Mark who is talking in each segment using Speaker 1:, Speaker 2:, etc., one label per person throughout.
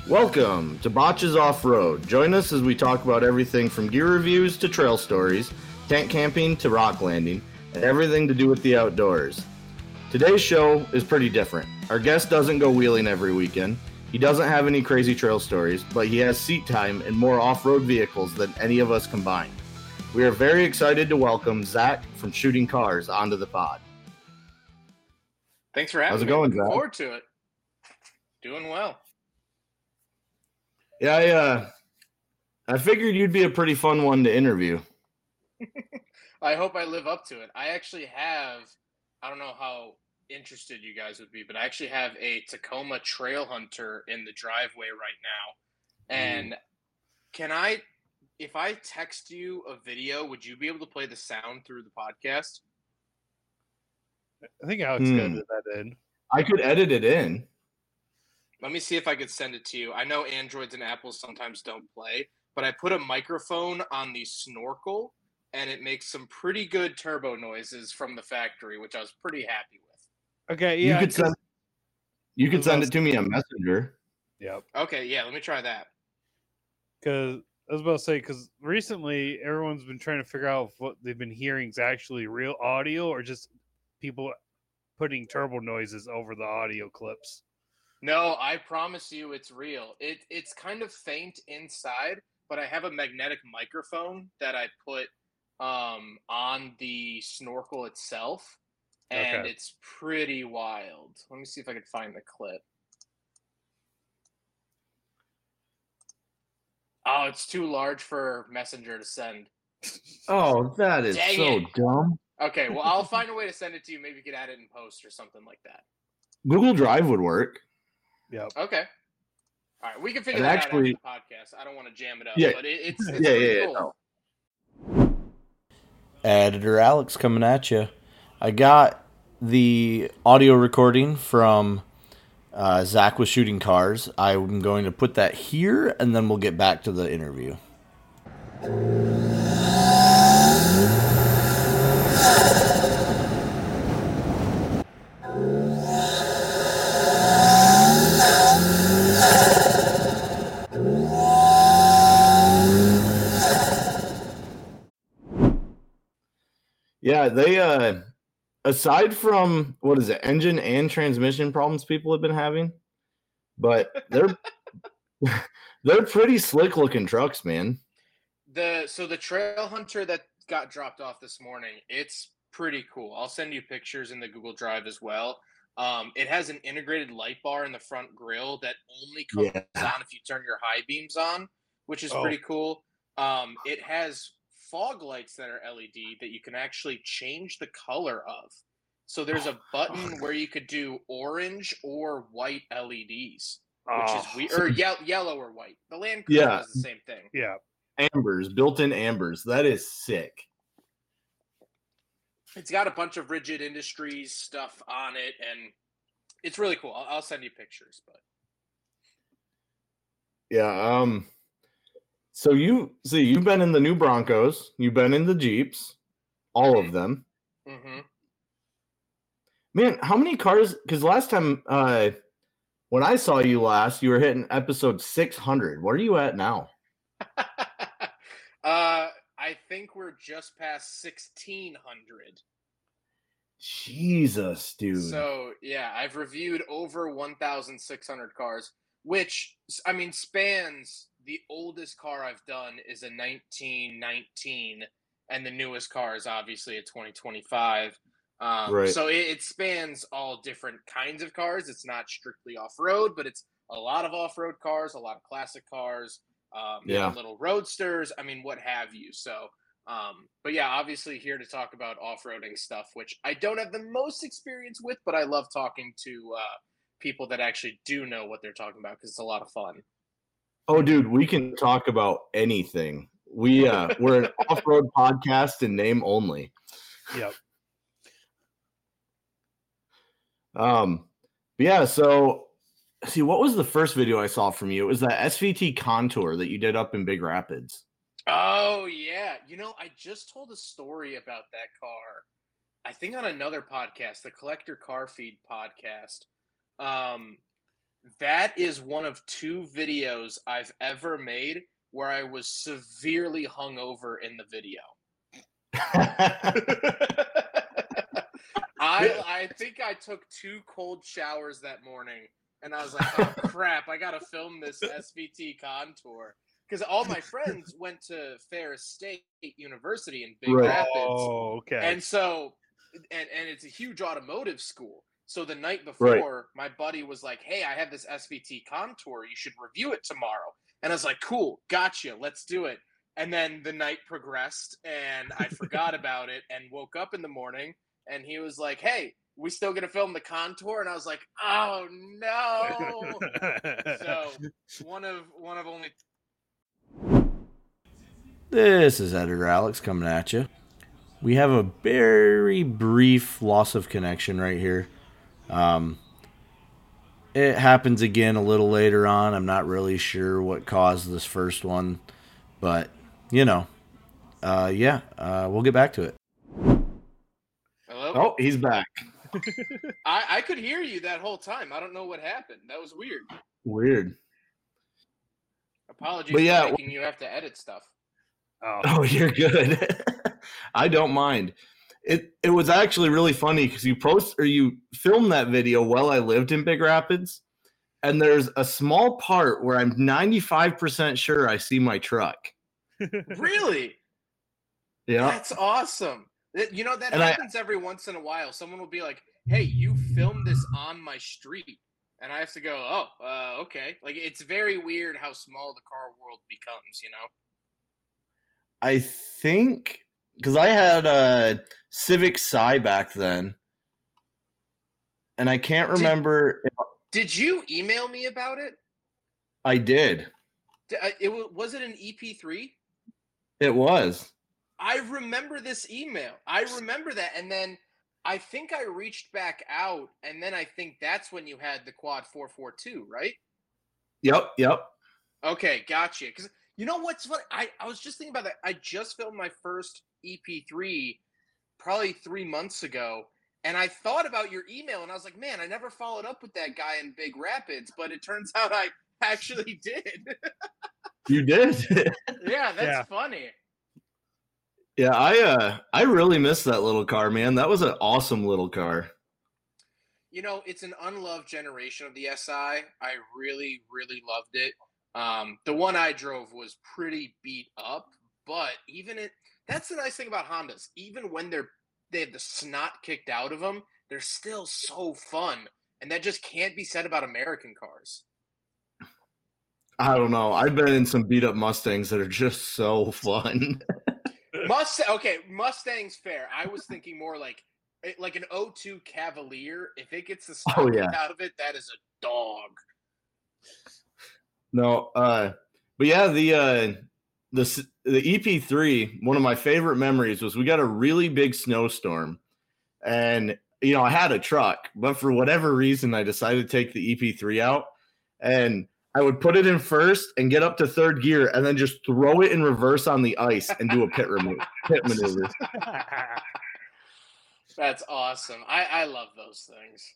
Speaker 1: Welcome to Botches Off-Road. Join us as we talk about everything from gear reviews to trail stories, tent camping to rock landing, and everything to do with the outdoors. Today's show is pretty different. Our guest doesn't go wheeling every weekend. He doesn't have any crazy trail stories, but he has seat time and more off-road vehicles than any of us combined. We are very excited to welcome Zach from Shooting Cars onto the pod.
Speaker 2: Thanks for having me.
Speaker 1: How's it going,
Speaker 2: Looking
Speaker 1: Zach?
Speaker 2: forward to it. Doing well.
Speaker 1: Yeah, I figured you'd be a pretty fun one to interview.
Speaker 2: I hope I live up to it. I actually have, I don't know how interested you guys would be, but I actually have a Tacoma Trail Hunter in the driveway right now. And if I text you a video, would you be able to play the sound through the podcast?
Speaker 3: I think Alex could edit that in.
Speaker 1: I could edit it in.
Speaker 2: Let me see if I could send it to you. I know Androids and Apples sometimes don't play, but I put a microphone on the snorkel, and it makes some pretty good turbo noises from the factory, which I was pretty happy with.
Speaker 3: Okay, yeah.
Speaker 1: You could send it to me on Messenger.
Speaker 3: Yep.
Speaker 2: Okay, yeah, let me try that.
Speaker 3: Because I was about to say, because recently everyone's been trying to figure out if what they've been hearing is actually real audio or just people putting turbo noises over the audio clips.
Speaker 2: No, I promise you it's real. It's kind of faint inside, but I have a magnetic microphone that I put on the snorkel itself, and It's pretty wild. Let me see if I can find the clip. Oh, it's too large for Messenger to send.
Speaker 1: Oh, that is dumb.
Speaker 2: Okay, well, I'll find a way to send it to you. Maybe you could add it in post or something like that. Google
Speaker 1: Drive would work.
Speaker 3: Yep.
Speaker 2: Okay. All right, we can figure that out after the podcast. I don't want to jam it up, but it's pretty cool.
Speaker 1: No.
Speaker 4: Editor Alex coming at you. I got the audio recording from Zach with Shooting Cars. I'm going to put that here, and then we'll get back to the interview.
Speaker 1: Yeah, they aside from engine and transmission problems people have been having, but they're pretty slick looking trucks, man.
Speaker 2: So the Trail Hunter that got dropped off this morning, it's pretty cool. I'll send you pictures in the Google Drive as well. It has an integrated light bar in the front grille that only comes on if you turn your high beams on, which is pretty cool. It has fog lights that are LED that you can actually change the color of. So there's a button where you could do orange or white LEDs, which is weird, or yellow or white. The Land Cruiser does the same thing.
Speaker 3: Yeah.
Speaker 1: Ambers, built-in ambers. That is sick.
Speaker 2: It's got a bunch of Rigid Industries stuff on it, and it's really cool. I'll send you pictures, but
Speaker 1: yeah. So you've been in the new Broncos, you've been in the Jeeps, all of them.
Speaker 2: Mm-hmm.
Speaker 1: Man, how many cars? Because last time when I saw you last, you were hitting episode 600. What are you at now?
Speaker 2: I think we're just past 1,600.
Speaker 1: Jesus, dude.
Speaker 2: So, yeah, I've reviewed over 1,600 cars, which, I mean, spans the oldest car I've done is a 1919, and the newest car is obviously a 2025.
Speaker 1: Right.
Speaker 2: So it spans all different kinds of cars. It's not strictly off-road, but it's a lot of off-road cars, a lot of classic cars, little roadsters, I mean, what have you. So, but yeah, obviously here to talk about off-roading stuff, which I don't have the most experience with, but I love talking to people that actually do know what they're talking about because it's a lot of fun.
Speaker 1: Oh, dude, we can talk about anything. We're an off-road podcast in name only.
Speaker 3: Yep.
Speaker 1: Yeah, so see, what was the first video I saw from you? It was that SVT Contour that you did up in Big Rapids.
Speaker 2: Oh, yeah. You know, I just told a story about that car. I think on another podcast, the Collector Car Feed podcast. That is one of 2 videos I've ever made where I was severely hungover in the video. I think I took 2 cold showers that morning, and I was like, "Oh crap! I gotta film this SVT contour." Because all my friends went to Ferris State University in Big
Speaker 1: Right.
Speaker 2: Rapids,
Speaker 3: Oh, okay.
Speaker 2: and so, and it's a huge automotive school. So the night before, my buddy was like, "Hey, I have this SVT contour. You should review it tomorrow." And I was like, "Cool, gotcha. Let's do it." And then the night progressed, and I forgot about it, and woke up in the morning, and he was like, "Hey, we still gonna film the contour?" And I was like, "Oh no!" So one of only.
Speaker 4: This is Editor Alex coming at you. We have a very brief loss of connection right here. It happens again a little later on. I'm not really sure what caused this first one, but we'll get back to it.
Speaker 2: Hello?
Speaker 1: Oh, he's back.
Speaker 2: I could hear you that whole time. I don't know what happened. That was weird.
Speaker 1: Weird.
Speaker 2: Apologies
Speaker 1: But yeah,
Speaker 2: for making you have to edit stuff.
Speaker 1: Oh, you're good. I don't mind. It was actually really funny because you filmed that video while I lived in Big Rapids, and there's a small part where I'm 95% sure I see my truck.
Speaker 2: Really?
Speaker 1: Yeah.
Speaker 2: That's awesome. You know, that
Speaker 1: And
Speaker 2: happens every once in a while. Someone will be like, "Hey, you filmed this on my street." And I have to go, "Oh, okay." Like, it's very weird how small the car world becomes, you know?
Speaker 1: I think because I had a Civic Si back then, and I can't remember if
Speaker 2: Did you email me about it?
Speaker 1: I did.
Speaker 2: Was it an EP3?
Speaker 1: It was.
Speaker 2: I remember this email. I remember that. And then I think I reached back out, and then I think that's when you had the Quad 442, right?
Speaker 1: Yep.
Speaker 2: Okay, gotcha. Because you know what's funny? I was just thinking about that. I just filmed my first EP3 probably 3 months ago, and I thought about your email, and I was like, man, I never followed up with that guy in Big Rapids, but it turns out I actually did.
Speaker 1: You did.
Speaker 2: Yeah, that's funny.
Speaker 1: Yeah, I really miss that little car, man. That was an awesome little car.
Speaker 2: You know, it's an unloved generation of the SI. I really, really loved it. The one I drove was pretty beat up, but that's the nice thing about Hondas. Even when they have the snot kicked out of them, they're still so fun. And that just can't be said about American cars.
Speaker 1: I don't know. I've been in some beat up Mustangs that are just so fun.
Speaker 2: Mustang's fair. I was thinking more like an 02 Cavalier. If it gets the snot kicked out of it, that is a dog.
Speaker 1: No, but yeah, the EP3, one of my favorite memories was we got a really big snowstorm, and I had a truck, but for whatever reason I decided to take the EP3 out, and I would put it in first and get up to third gear and then just throw it in reverse on the ice and do a pit maneuver.
Speaker 2: That's awesome. I love those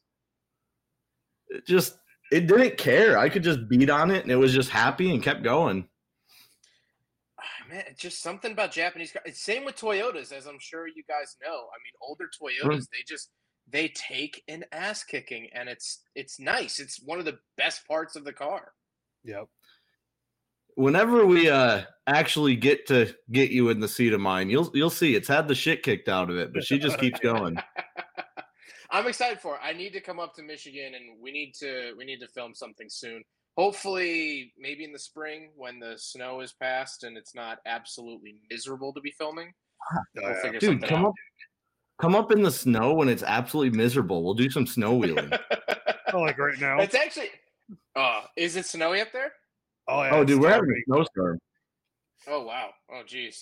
Speaker 2: things.
Speaker 1: It didn't care. I could just beat on it, and it was just happy and kept going.
Speaker 2: Man, it's just something about Japanese cars. It's same with Toyotas, as I'm sure you guys know. I mean, older Toyotas, they take an ass kicking, and it's nice. It's one of the best parts of the car.
Speaker 3: Yep.
Speaker 1: Whenever we actually get you in the seat of mine, you'll see it's had the shit kicked out of it, but she just keeps going.
Speaker 2: I'm excited for it. I need to come up to Michigan, and we need to film something soon. Hopefully, maybe in the spring when the snow is past and it's not absolutely miserable to be filming. We'll figure something out.
Speaker 1: Come up in the snow when it's absolutely miserable. We'll do some snow wheeling.
Speaker 3: Oh, like right now.
Speaker 2: It's actually. Is it snowy up there?
Speaker 3: Oh, yeah,
Speaker 1: oh, dude, we're having a snowstorm.
Speaker 2: Oh wow. Oh, geez.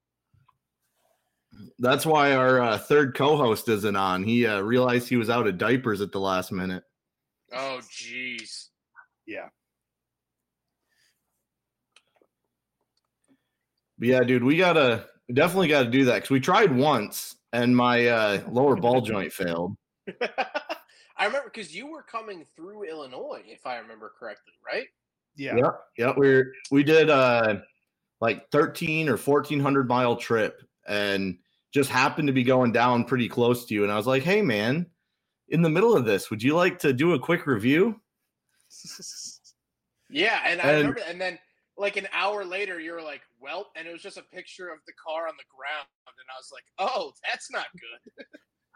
Speaker 1: That's why our third co-host isn't on. He realized he was out of diapers at the last minute.
Speaker 2: Oh, geez.
Speaker 3: Yeah.
Speaker 1: But yeah, dude, we definitely got to do that because we tried once and my lower ball joint failed.
Speaker 2: I remember because you were coming through Illinois, if I remember correctly, right?
Speaker 3: Yeah.
Speaker 1: Yep. We did like 13 or 1400 mile trip and just happened to be going down pretty close to you. And I was like, hey man, in the middle of this, would you like to do a quick review?
Speaker 2: Yeah, and I remember, and then like an hour later, you were like, "Well," and it was just a picture of the car on the ground, and I was like, "Oh, that's not good."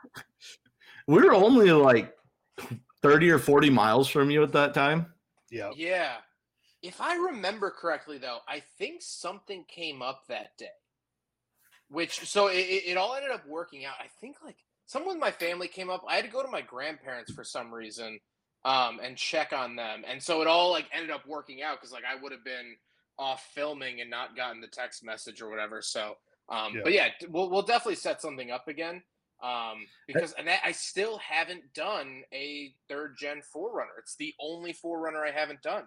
Speaker 1: We were only like 30 or 40 miles from you at that time.
Speaker 3: Yeah.
Speaker 2: Yeah, if I remember correctly, though, I think something came up that day, which so it all ended up working out. I think like someone in my family came up. I had to go to my grandparents for some reason. And check on them. And so it all like ended up working out because like I would have been off filming and not gotten the text message or whatever. So, but yeah, we'll definitely set something up again. Because and I still haven't done a 3rd gen 4Runner. It's the only 4Runner I haven't done.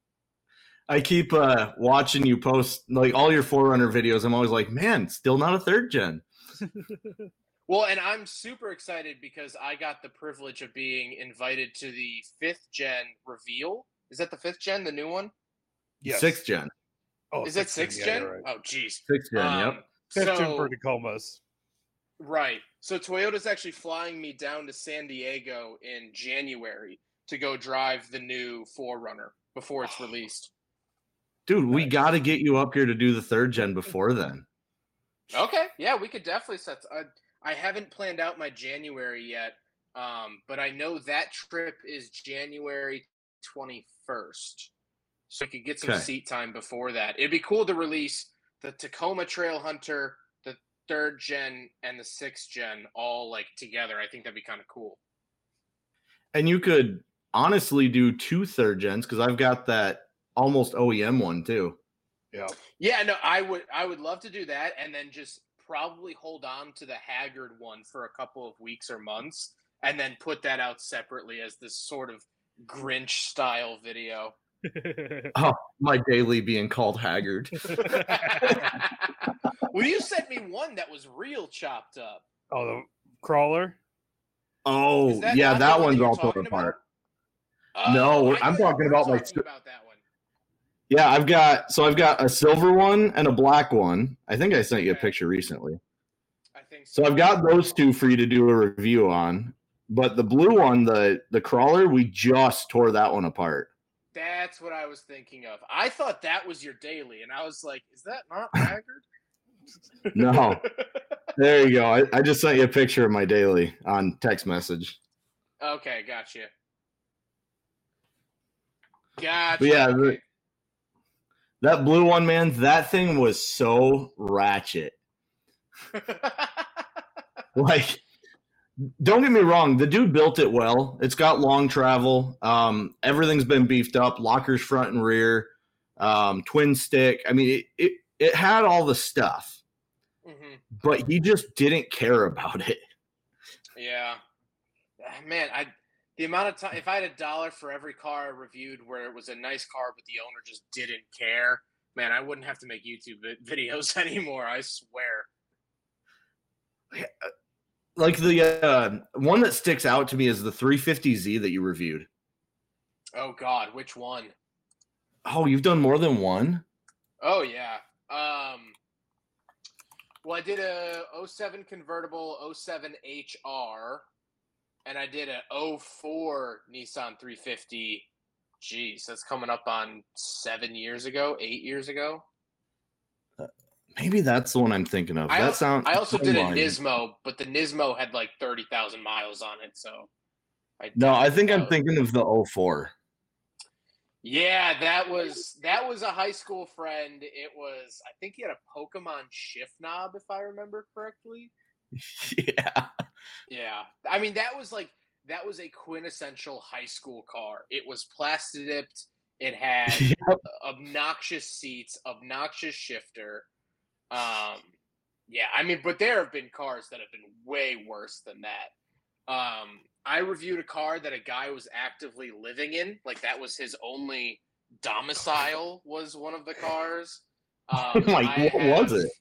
Speaker 1: I keep watching you post like all your 4Runner videos. I'm always like, man, still not a 3rd gen.
Speaker 2: Well, and I'm super excited because I got the privilege of being invited to the 5th gen reveal. Is that the 5th gen, the new one?
Speaker 3: Yes.
Speaker 1: 6th gen.
Speaker 2: Oh, is it 6th gen? Right. Oh, geez.
Speaker 1: 6th gen, yep.
Speaker 3: 5th gen for Tacomas.
Speaker 2: Right. So Toyota's actually flying me down to San Diego in January to go drive the new 4Runner before it's released.
Speaker 1: Dude, we got to get you up here to do the 3rd gen before then.
Speaker 2: Okay. Yeah, we could definitely set. I haven't planned out my January yet, but I know that trip is January 21st. So we could get some seat time before that. It'd be cool to release the Tacoma Trail Hunter, the 3rd gen, and the 6th gen all like together. I think that'd be kind of cool.
Speaker 1: And you could honestly do 2 3rd gens because I've got that almost OEM one too.
Speaker 3: Yeah.
Speaker 2: Yeah, no, I would love to do that and then just probably hold on to the Haggard one for a couple of weeks or months and then put that out separately as this sort of Grinch style video.
Speaker 1: Oh, my daily being called Haggard.
Speaker 2: Well, you sent me one that was real chopped up.
Speaker 3: Oh, the crawler?
Speaker 1: Oh, yeah, that one's all torn apart. No, I'm talking about my
Speaker 2: about that one.
Speaker 1: Yeah, I've got a silver one and a black one. I think I sent you a picture recently.
Speaker 2: I think so.
Speaker 1: So I've got those two for you to do a review on. But the blue one, the crawler, we just tore that one apart.
Speaker 2: That's what I was thinking of. I thought that was your daily, and I was like, is that not Haggard?
Speaker 1: No. There you go. I just sent you a picture of my daily on text message.
Speaker 2: Okay, gotcha. Gotcha.
Speaker 1: But yeah, that blue one, man, that thing was so ratchet. Like, don't get me wrong, the dude built it well. It's got long travel. Everything's been beefed up, lockers front and rear, twin stick. I mean, it had all the stuff, but he just didn't care about it.
Speaker 2: Yeah, man, the amount of time, if I had $1 for every car I reviewed where it was a nice car, but the owner just didn't care, man, I wouldn't have to make YouTube videos anymore. I swear.
Speaker 1: Like the one that sticks out to me is the 350Z that you reviewed.
Speaker 2: Oh God, which one?
Speaker 1: Oh, you've done more than one?
Speaker 2: Oh yeah. Well, I did a 07 convertible 07 HR, and I did a 04 Nissan 350. Jeez, that's coming up on 8 years ago.
Speaker 1: Maybe that's the one I'm thinking of.
Speaker 2: I also did a Nismo, but the Nismo had like 30,000 miles on it. So
Speaker 1: I think I'm thinking of the 04.
Speaker 2: Yeah, that was a high school friend. It was, I think he had a Pokemon shift knob, if I remember correctly.
Speaker 1: Yeah.
Speaker 2: Yeah. I mean, that was a quintessential high school car. It was plastic dipped. It had obnoxious seats, obnoxious shifter. Yeah, I mean, but there have been cars that have been way worse than that. I reviewed a car that a guy was actively living in. Like, that was his only domicile, was one of the cars.
Speaker 1: What was it?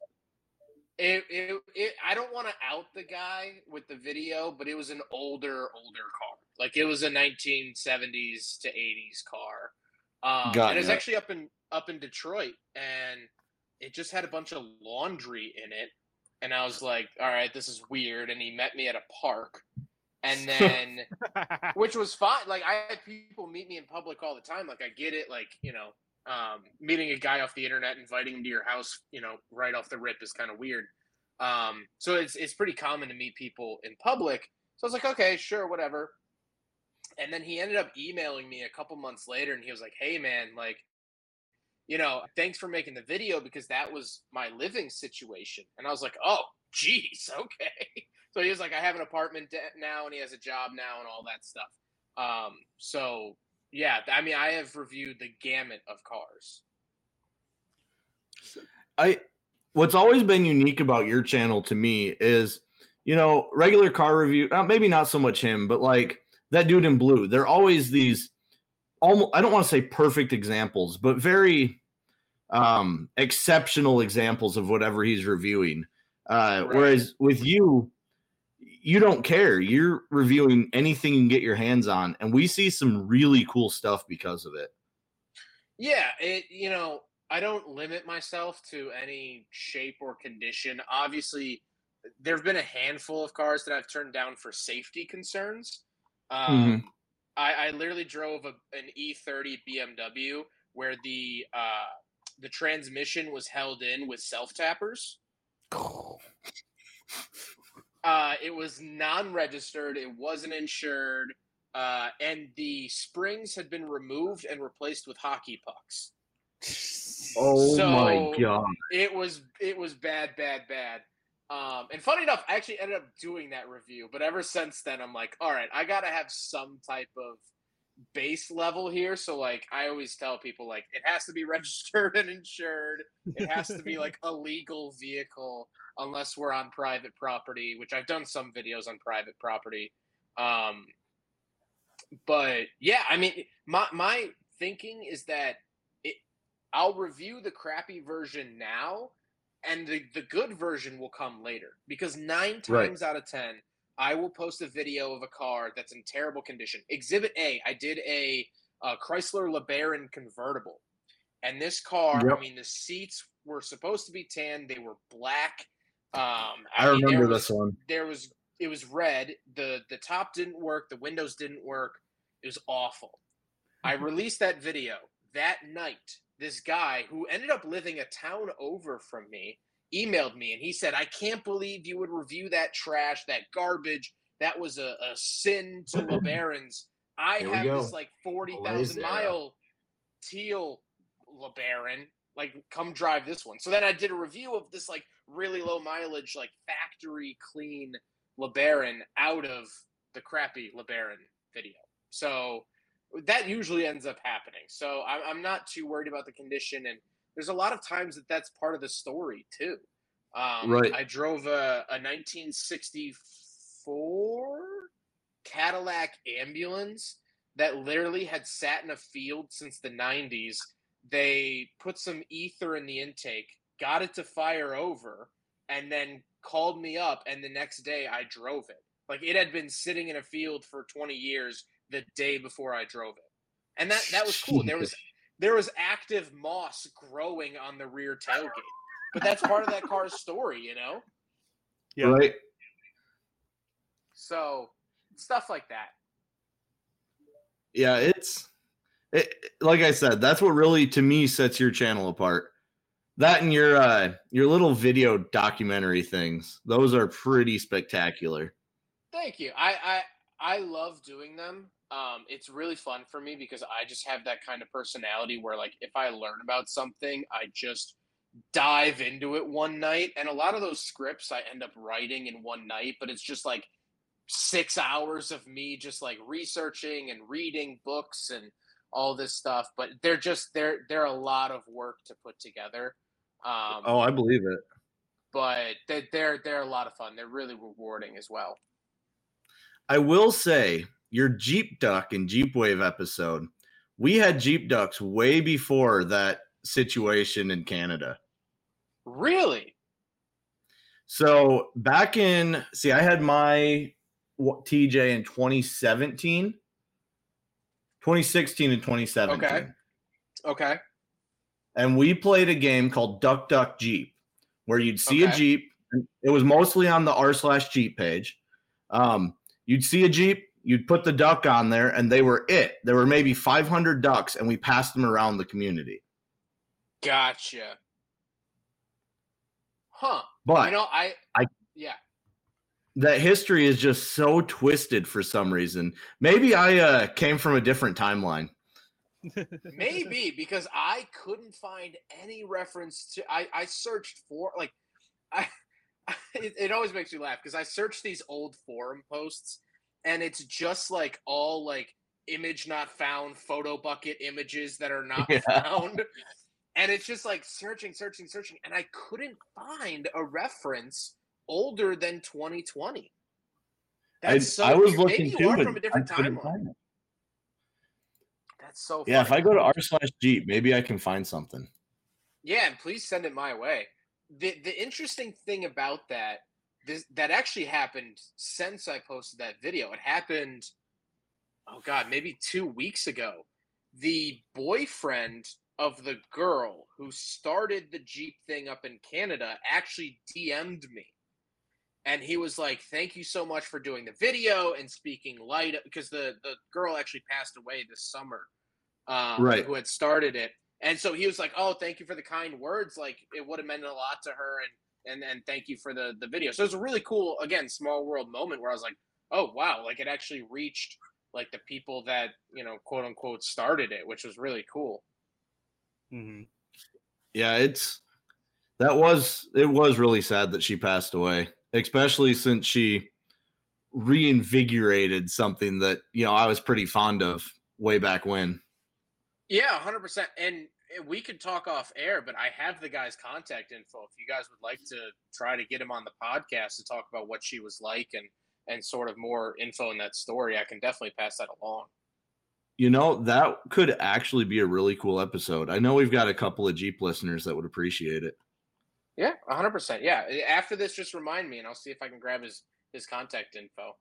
Speaker 2: I don't want to out the guy with the video, but it was an older car. Like it was a 1970s to 80s car. And it was actually up in Detroit, and it just had a bunch of laundry in it. And I was like, all right, this is weird. And he met me at a park. And then, which was fine. Like, I had people meet me in public all the time. Like, I get it. Like, meeting a guy off the internet, inviting him to your house, right off the rip is kind of weird. So it's pretty common to meet people in public. So I was like, okay, sure, whatever. And then he ended up emailing me a couple months later, and he was like, hey, man, like, thanks for making the video, because that was my living situation. And I was like, oh, geez, okay. So he was like, I have an apartment now, and he has a job now, and all that stuff. So, yeah, I mean, I have reviewed the gamut of cars.
Speaker 1: What's always been unique about your channel to me is, regular car review, maybe not so much him, but like that dude in blue. They're always these almost, I don't want to say perfect examples, but very exceptional examples of whatever he's reviewing. Right. Whereas with you don't care. You're reviewing anything you can get your hands on, and we see some really cool stuff because of it.
Speaker 2: Yeah, I don't limit myself to any shape or condition. Obviously, there have been a handful of cars that I've turned down for safety concerns. I literally drove an E30 BMW where the transmission was held in with self-tappers. It was non-registered. It wasn't insured. And the springs had been removed and replaced with hockey pucks.
Speaker 1: Oh, so my God.
Speaker 2: It was bad. And funny enough, I actually ended up doing that review. But ever since then, I'm like, all right, I got to have some type of base level here. So, like, I always tell people, like, it has to be registered and insured. It has to be, like, a legal vehicle unless we're on private property, which I've done some videos on private property. But, yeah, I mean, my thinking is that I'll review the crappy version now, and the good version will come later. Because 9 times out of 10, I will post a video of a car that's in terrible condition. Exhibit A, I did a Chrysler LeBaron convertible. And this car, I mean, the seats were supposed to be tan. They were black.
Speaker 1: I remember this one.
Speaker 2: It was red. The top didn't work. The windows didn't work. It was awful. I released that video that night. This guy who ended up living a town over from me emailed me, and he said, I can't believe you would review that trash, that garbage. That was a sin to LeBarons. I have this like 40,000 mile teal LeBaron. Like, come drive this one. So then I did a review of this like really low mileage, like factory clean LeBaron out of the crappy LeBaron video. So that usually ends up happening. So I'm not too worried about the condition. And there's a lot of times that's part of the story too. I drove a 1964 Cadillac ambulance that literally had sat in a field since the 90s. They put some ether in the intake, got it to fire over, and then called me up. And the next day I drove it. Like, it had been sitting in a field for 20 years the day before I drove it. And that was cool. There was active moss growing on the rear tailgate. But that's part of that car's story,
Speaker 3: Yeah.
Speaker 1: Right.
Speaker 2: So, stuff like that.
Speaker 1: Yeah, like I said, that's what really, to me, sets your channel apart. That and your little video documentary things. Those are pretty spectacular.
Speaker 2: Thank you. I love doing them. It's really fun for me because I just have that kind of personality where, like, if I learn about something, I just dive into it one night. And a lot of those scripts I end up writing in one night, but it's just like 6 hours of me just like researching and reading books and all this stuff. But they're a lot of work to put together.
Speaker 1: I believe it.
Speaker 2: But they're a lot of fun. They're really rewarding as well.
Speaker 1: I will say, your Jeep Duck and Jeep Wave episode, we had Jeep Ducks way before that situation in Canada.
Speaker 2: Really?
Speaker 1: So back I had my TJ in 2016 and 2017.
Speaker 2: Okay.
Speaker 1: And we played a game called Duck Duck Jeep, where you'd see a
Speaker 2: Okay.
Speaker 1: Jeep. It was mostly on the r/Jeep page. You'd see a Jeep, you'd put the duck on there, and they were it. There were maybe 500 ducks, and we passed them around the community.
Speaker 2: Gotcha. Huh.
Speaker 1: But
Speaker 2: yeah.
Speaker 1: that history is just so twisted for some reason. Maybe I came from a different timeline.
Speaker 2: Maybe because I couldn't find any reference to. I searched for like, it always makes me laugh because I searched these old forum posts, and it's just like all like image not found, photo bucket images that are not found, and it's just like searching, and I couldn't find a reference older than 2020. That's so.
Speaker 1: I was
Speaker 2: Maybe
Speaker 1: looking
Speaker 2: you
Speaker 1: too,
Speaker 2: are
Speaker 1: but
Speaker 2: from a different
Speaker 1: I couldn't
Speaker 2: timeline.
Speaker 1: find it.
Speaker 2: That's so.
Speaker 1: Yeah,
Speaker 2: funny.
Speaker 1: if I go to r/Jeep, maybe I can find something.
Speaker 2: Yeah, and please send it my way. The interesting thing about that actually happened since I posted that video. It happened, oh God, maybe 2 weeks ago. The boyfriend of the girl who started the Jeep thing up in Canada actually DM'd me. And he was like, thank you so much for doing the video and speaking light, because the girl actually passed away this summer,
Speaker 1: Right.
Speaker 2: who had started it. And so he was like, oh, thank you for the kind words. Like, it would have meant a lot to her. And thank you for the video. So it was a really cool, again, small world moment where I was like, oh, wow. Like, it actually reached, like, the people that, you know, quote unquote started it, which was really cool.
Speaker 3: Mm-hmm.
Speaker 1: Yeah, it was really sad that she passed away, especially since she reinvigorated something that, you know, I was pretty fond of way back when.
Speaker 2: Yeah, 100%. And we could talk off air, but I have the guy's contact info. If you guys would like to try to get him on the podcast to talk about what she was like and sort of more info in that story, I can definitely pass that along.
Speaker 1: You know, that could actually be a really cool episode. I know we've got a couple of Jeep listeners that would appreciate it.
Speaker 2: Yeah, 100%. Yeah. After this, just remind me, and I'll see if I can grab his contact info.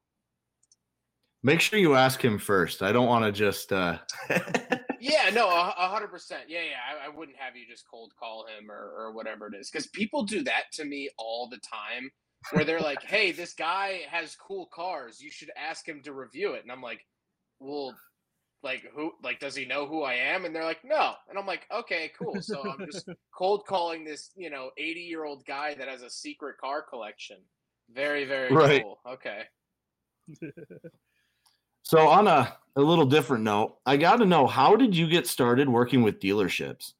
Speaker 1: Make sure you ask him first. I don't want to just...
Speaker 2: Yeah, no, 100%. Yeah. I wouldn't have you just cold call him or whatever it is. Because people do that to me all the time where they're like, hey, this guy has cool cars. You should ask him to review it. And I'm like, well, like, who, like, does he know who I am? And they're like, no. And I'm like, okay, cool. So I'm just cold calling this, 80-year-old guy that has a secret car collection. Very, very
Speaker 1: right.
Speaker 2: Cool. Okay.
Speaker 1: So on a little different note, I got to know, how did you get started working with dealerships?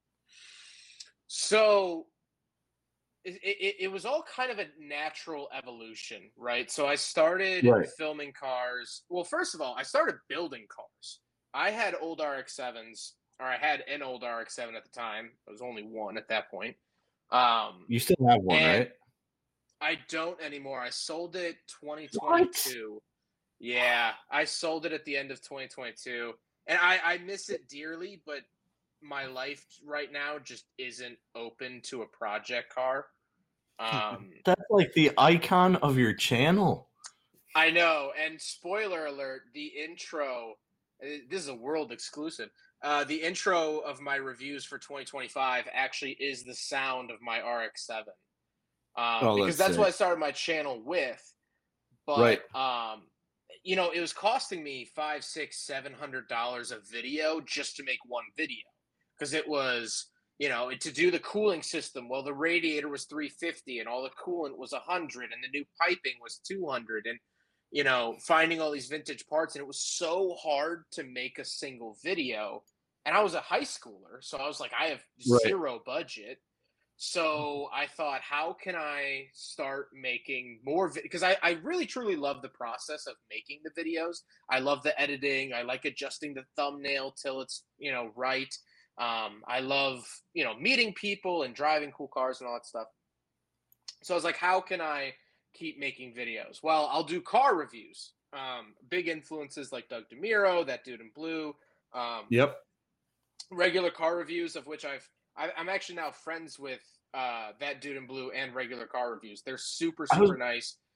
Speaker 2: So it was all kind of a natural evolution, right? So I started filming cars. Well, first of all, I started building cars. I had old RX-7s, or I had an old RX-7 at the time. It was only one at that point.
Speaker 1: You still have one, right?
Speaker 2: I don't anymore. I sold it 2022.
Speaker 1: What?
Speaker 2: Yeah, I sold it at the end of 2022. And I miss it dearly, but my life right now just isn't open to a project car.
Speaker 1: That's like the icon of your channel.
Speaker 2: I know. And spoiler alert, the intro, this is a world exclusive. The intro of my reviews for 2025 actually is the sound of my RX-7. Because that's what I started my channel with. But, it was costing me $500, $600, $700 a video just to make one video. Because it was, to do the cooling system, well, the radiator was $350 and all the coolant was $100 and the new piping was $200 and, finding all these vintage parts. And it was so hard to make a single video. And I was a high schooler, so I was like, I have zero budget. So I thought, how can I start making more? Because I really, truly love the process of making the videos. I love the editing. I like adjusting the thumbnail till it's, right. I love, meeting people and driving cool cars and all that stuff. So I was like, how can I keep making videos? Well, I'll do car reviews. Big influences like Doug DeMiro, That Dude in Blue.
Speaker 1: Yep.
Speaker 2: Regular car reviews, of which I'm actually now friends with That Dude in Blue and Regular Car Reviews. They're super, super nice.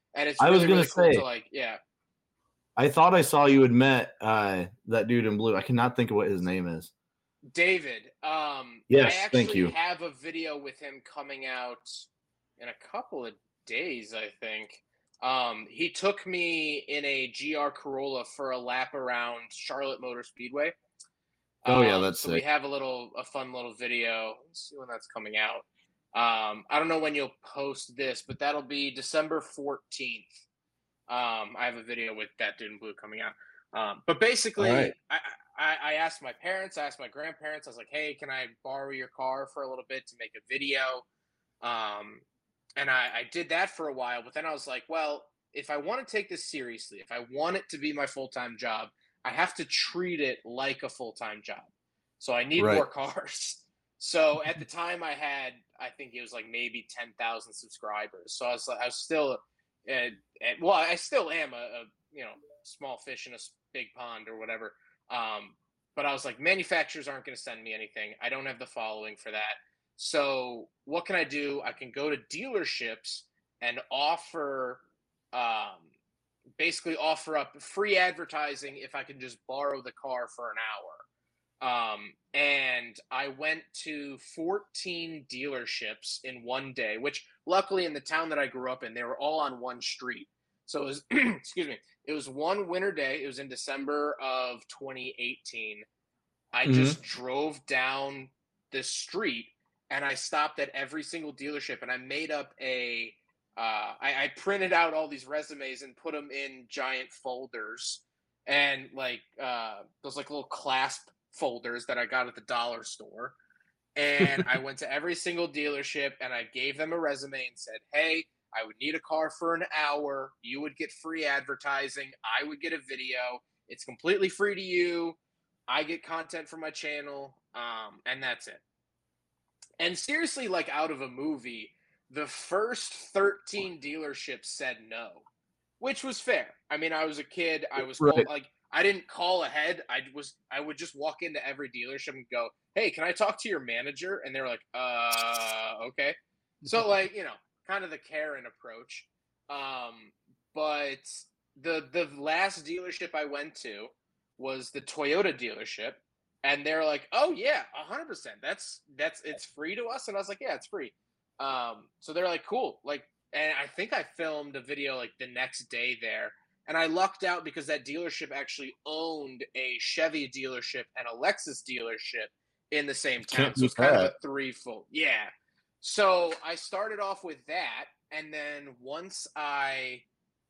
Speaker 2: And it's
Speaker 1: I was
Speaker 2: really,
Speaker 1: gonna
Speaker 2: really cool
Speaker 1: say-
Speaker 2: to like, yeah.
Speaker 1: I thought I saw you had met that dude in blue. I cannot think of what his name is.
Speaker 2: David.
Speaker 1: Yes,
Speaker 2: I
Speaker 1: thank
Speaker 2: actually
Speaker 1: you.
Speaker 2: have a video with him coming out in a couple of days, I think. He took me in a GR Corolla for a lap around Charlotte Motor Speedway.
Speaker 1: Oh, yeah, that's
Speaker 2: so we
Speaker 1: sick.
Speaker 2: have a fun little video. Let's see when that's coming out. I don't know when you'll post this, but that'll be December 14th. I have a video with that dude in blue coming out. But basically,
Speaker 1: All right.
Speaker 2: I asked my parents, I asked my grandparents, I was like, hey, can I borrow your car for a little bit to make a video? And I did that for a while, but then I was like, well, if I want to take this seriously, if I want it to be my full-time job, I have to treat it like a full-time job. So I need
Speaker 1: Right.
Speaker 2: more cars. So at the time I think it was like maybe 10,000 subscribers. So I was still, I still am a small fish in a big pond or whatever. But I was like, manufacturers aren't going to send me anything. I don't have the following for that. So what can I do? I can go to dealerships and basically offer up free advertising if I can just borrow the car for an hour. And I went to 14 dealerships in one day, which luckily in the town that I grew up in, they were all on one street. So it was, excuse me, it was one winter day. It was in December of 2018. I just drove down the street and I stopped at every single dealership and I made up I printed out all these resumes and put them in giant folders and those like little clasp folders that I got at the dollar store. And I went to every single dealership and I gave them a resume and said, hey, I would need a car for an hour. You would get free advertising. I would get a video. It's completely free to you. I get content from my channel. And that's it. And seriously, like out of a movie, the first 13 dealerships said no, which was fair. I mean, I was a kid. I was
Speaker 1: Right.
Speaker 2: I didn't call ahead. I would just walk into every dealership and go, hey, can I talk to your manager? And they were like, okay. So kind of the Karen approach. But the last dealership I went to was the Toyota dealership. And they're like, oh yeah, 100%. It's free to us. And I was like, yeah, it's free. So they're like, cool. And I think I filmed a video like the next day there. And I lucked out because that dealership actually owned a Chevy dealership and a Lexus dealership in the same town.
Speaker 1: Can't
Speaker 2: So it's
Speaker 1: beat
Speaker 2: kind of a
Speaker 1: that.
Speaker 2: threefold. Yeah. So I started off with that. And then once I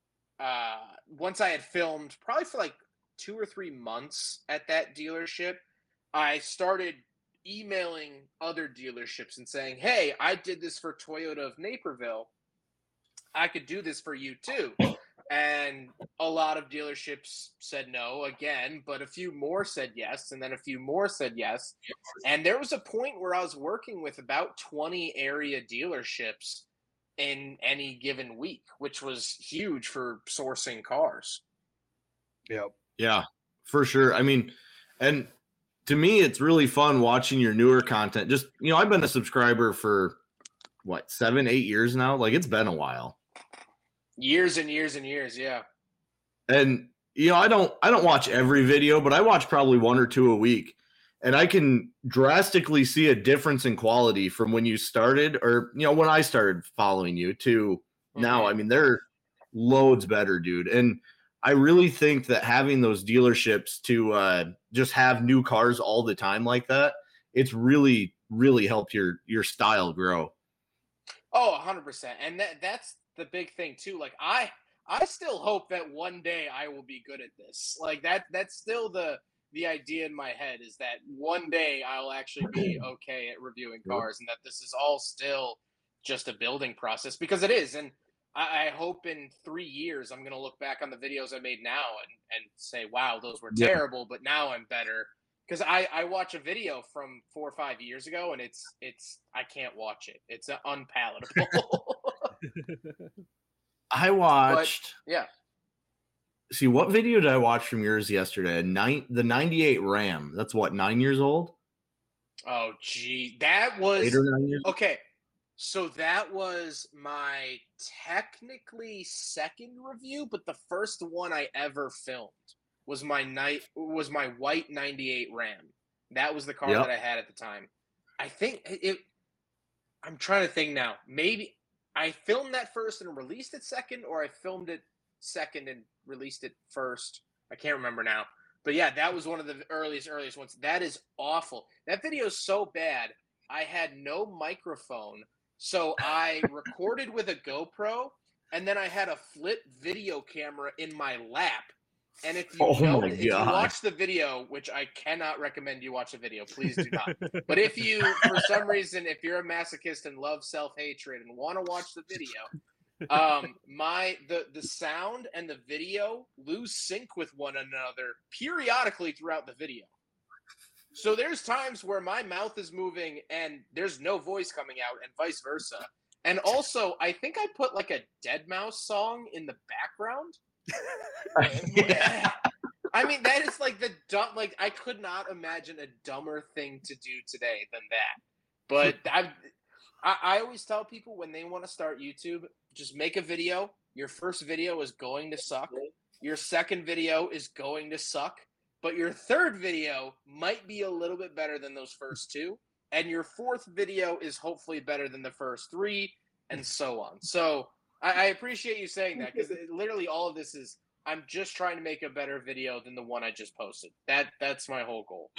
Speaker 2: had filmed probably for like 2 or 3 months at that dealership, I started emailing other dealerships and saying, hey, I did this for Toyota of Naperville. I could do this for you too. And a lot of dealerships said no again, but a few more said yes. And then a few more said yes. And there was a point where I was working with about 20 area dealerships in any given week, which was huge for sourcing cars.
Speaker 3: Yep.
Speaker 1: Yeah, for sure. I mean, and to me, it's really fun watching your newer content. Just, I've been a subscriber for 7, 8 years now. Like, it's been a while.
Speaker 2: Years and years and years, yeah.
Speaker 1: And I don't watch every video, but I watch probably 1 or 2 a week. And I can drastically see a difference in quality from when you started or when I started following you to now. I mean, they're loads better, dude. And I really think that having those dealerships to just have new cars all the time like that, it's really, really helped your style grow.
Speaker 2: Oh, 100%. And that's the big thing too. Like I still hope that one day I will be good at this. Like that's still the idea in my head, is that one day I'll actually be okay at reviewing cars, and that this is all still just a building process, because it is. And I hope in 3 years I'm going to look back on the videos I made now and say, wow, those were terrible, but now I'm better. Because I watch a video from 4 or 5 years ago and it's I can't watch it. It's unpalatable.
Speaker 1: I watched.
Speaker 2: But, yeah.
Speaker 1: See, what video did I watch from yours yesterday? The 98 Ram. That's 9 years old?
Speaker 2: Oh, gee. That was
Speaker 1: 8 or 9 years.
Speaker 2: okay. So that was my technically second review, but the first one I ever filmed was my white 98 Ram. That was the car
Speaker 1: Yep.
Speaker 2: that I had at the time. I think I'm trying to think now. Maybe I filmed that first and released it second, or I filmed it second and released it first. I can't remember now. But yeah, that was one of the earliest ones. That is awful. That video is so bad. I had no microphone, so I recorded with a GoPro, and then I had a flip video camera in my lap. And if you if you watch the video, which I cannot recommend you watch the video, please do not. But if you, for some reason, if you're a masochist and love self-hatred and want to watch the video, the sound and the video lose sync with one another periodically throughout the video. So there's times where my mouth is moving and there's no voice coming out, and vice versa. And also, I think I put like a Deadmau5 song in the background.
Speaker 1: Yeah.
Speaker 2: I mean, that is like the dumb. Like, I could not imagine a dumber thing to do today than that. But I always tell people when they want to start YouTube, just make a video. Your first video is going to suck. Your second video is going to suck. But your third video might be a little bit better than those first two. And your fourth video is hopefully better than the first three, and so on. So I appreciate you saying that, because literally all of this is, I'm just trying to make a better video than the one I just posted. That's my whole goal.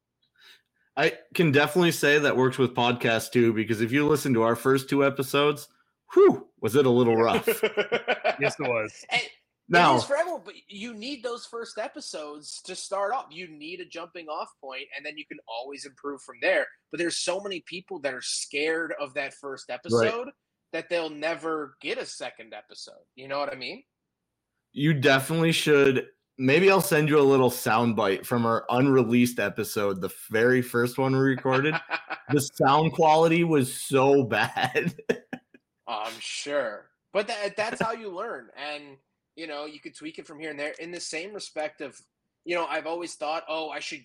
Speaker 1: I can definitely say that works with podcasts too, because if you listen to our first two episodes, was it a little rough?
Speaker 3: Yes, it was.
Speaker 2: And
Speaker 1: now,
Speaker 2: it is for everyone, but you need those first episodes to start off. You need a jumping off point, and then you can always improve from there. But there's so many people that are scared of that first episode that they'll never get a second episode. You know what I mean?
Speaker 1: You definitely should. Maybe I'll send you a little soundbite from our unreleased episode, the very first one we recorded. The sound quality was so bad.
Speaker 2: I'm sure. But that's how you learn. And, you know, you could tweak it from here and there. In the same respect of, you know, I've always thought, I should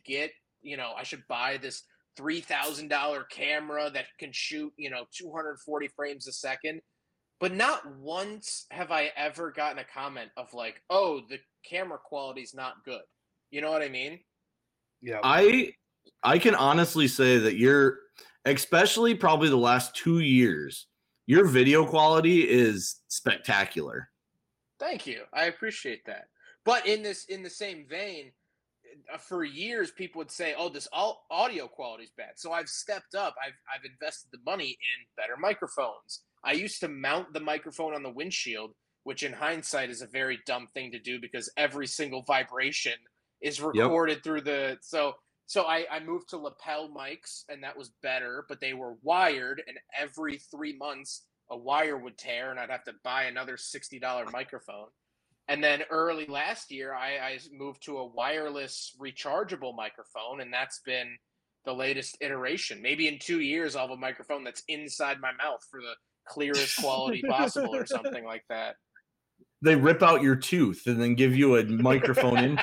Speaker 2: buy this $3,000 camera that can shoot, 240 frames a second. But not once have I ever gotten a comment of like, the camera quality's not good. You know what I mean?
Speaker 3: Yeah.
Speaker 1: I can honestly say that you're, especially probably the last 2 years, your video quality is spectacular.
Speaker 2: Thank you. I appreciate that. But in the same vein, for years people would say, this audio quality is bad. So I've stepped up. I've invested the money in better microphones. I used to mount the microphone on the windshield, which in hindsight is a very dumb thing to do because every single vibration is recorded through the so I moved to lapel mics, and that was better, but they were wired, and every 3 months a wire would tear and I'd have to buy another $60 microphone. And then early last year I moved to a wireless rechargeable microphone, and that's been the latest iteration. Maybe in 2 years I'll have a microphone that's inside my mouth for the clearest quality possible or something like that.
Speaker 1: They rip out your tooth and then give you a microphone in.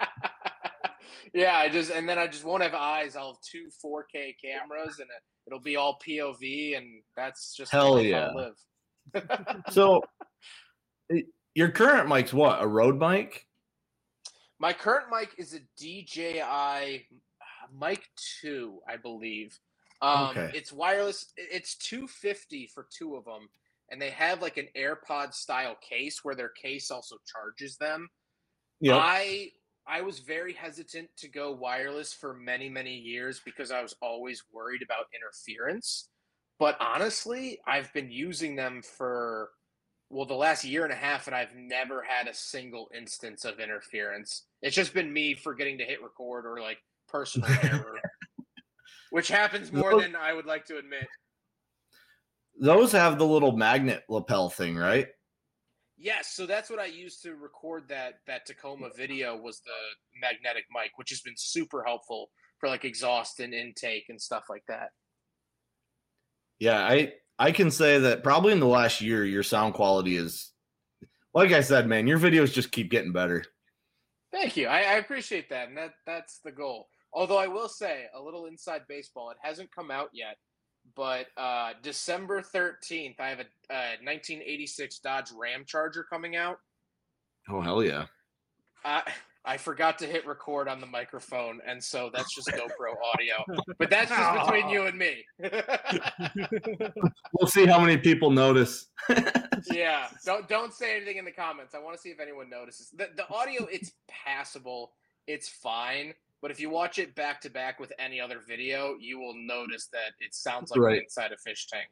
Speaker 2: Yeah, I just won't have eyes. I'll have 2 4K cameras, and it'll be all POV, and that's just
Speaker 1: hell
Speaker 2: the life
Speaker 1: yeah.
Speaker 2: I'll live.
Speaker 1: So your current mic's what? A Rode mic?
Speaker 2: My current mic is a DJI Mic 2, I believe.
Speaker 1: Okay.
Speaker 2: It's wireless. It's $250 for 2 of them, and they have like an AirPod style case where their case also charges them.
Speaker 1: Yep.
Speaker 2: I was very hesitant to go wireless for many, many years because I was always worried about interference. But honestly, I've been using them for the last year and a half, and I've never had a single instance of interference. It's just been me forgetting to hit record or like personal error, which happens more than I would like to admit.
Speaker 1: Those have the little magnet lapel thing, right?
Speaker 2: Yes, so that's what I used to record that Tacoma video, was the magnetic mic, which has been super helpful for like exhaust and intake and stuff like that.
Speaker 1: Yeah, I can say that probably in the last year, your sound quality is, like I said, man, your videos just keep getting better.
Speaker 2: Thank you. I appreciate that, and that's the goal. Although I will say, a little inside baseball, it hasn't come out yet, But December 13th, I have a 1986 Dodge Ram Charger coming out.
Speaker 1: Oh, hell yeah.
Speaker 2: I forgot to hit record on the microphone, and so that's just GoPro audio. But that's just between you and me.
Speaker 1: We'll see how many people notice.
Speaker 2: Yeah, don't say anything in the comments. I want to see if anyone notices. The audio, it's passable. It's fine. But if you watch it back to back with any other video, you will notice that it sounds like
Speaker 1: Right.
Speaker 2: inside a fish tank.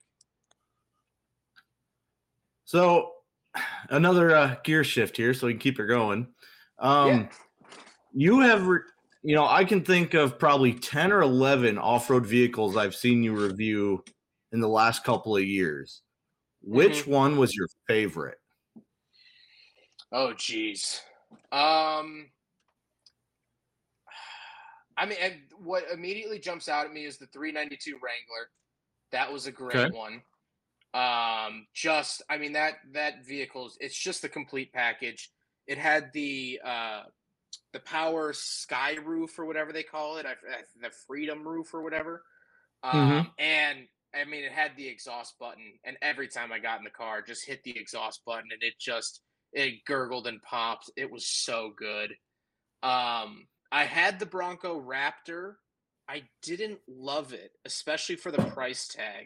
Speaker 1: So another gear shift here so we can keep it going.
Speaker 2: Yeah.
Speaker 1: You have, I can think of probably 10 or 11 off-road vehicles I've seen you review in the last couple of years. Which one was your favorite?
Speaker 2: Oh, geez. I mean, what immediately jumps out at me is the 392 Wrangler. That was a great one. That vehicle, it's just the complete package. It had the power sky roof or whatever they call it, the freedom roof or whatever. And I mean, it had the exhaust button, and every time I got in the car, just hit the exhaust button, and it gurgled and popped. It was so good. I had the Bronco Raptor. I didn't love it, especially for the price tag.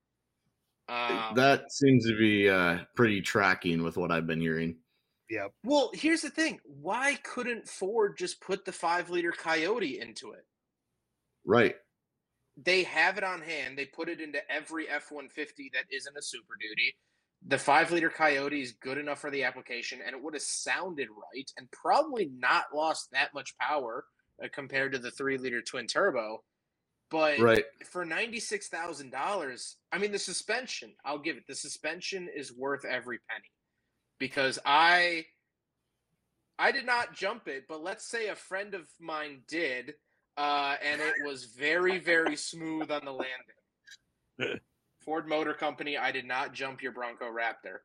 Speaker 1: That seems to be pretty tracking with what I've been hearing.
Speaker 3: Yep.
Speaker 2: Well, here's the thing. Why couldn't Ford just put the 5-liter Coyote into it?
Speaker 1: Right.
Speaker 2: They have it on hand. They put it into every F-150 that isn't a Super Duty. The 5-liter Coyote is good enough for the application, and it would have sounded right and probably not lost that much power compared to the 3-liter twin turbo. But for $96,000, I mean, the suspension, I'll give it. The suspension is worth every penny. Because I did not jump it, but let's say a friend of mine did, and it was very, very smooth on the landing. Ford Motor Company, I did not jump your Bronco Raptor.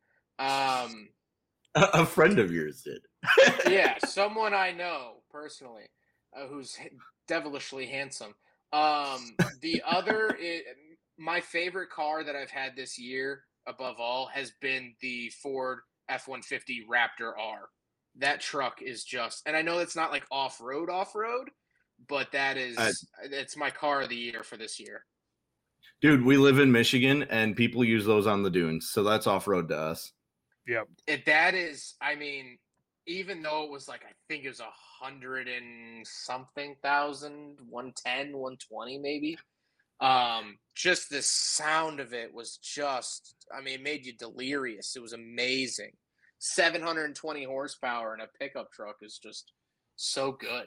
Speaker 1: A friend of yours did.
Speaker 2: Yeah, someone I know personally who's devilishly handsome. The other, my favorite car that I've had this year, above all, has been the Ford F-150 Raptor R. That truck is just, and I know it's not like off-road, but that is, it's my car of the year for this year.
Speaker 1: Dude, we live in Michigan, and people use those on the dunes, so that's off-road to us.
Speaker 3: Yep.
Speaker 2: That is, I mean, even though it was like, I think it was 100 and something thousand, 110, 120 maybe. Just the sound of it was just, I mean, it made you delirious. It was amazing. 720 horsepower in a pickup truck is just so good.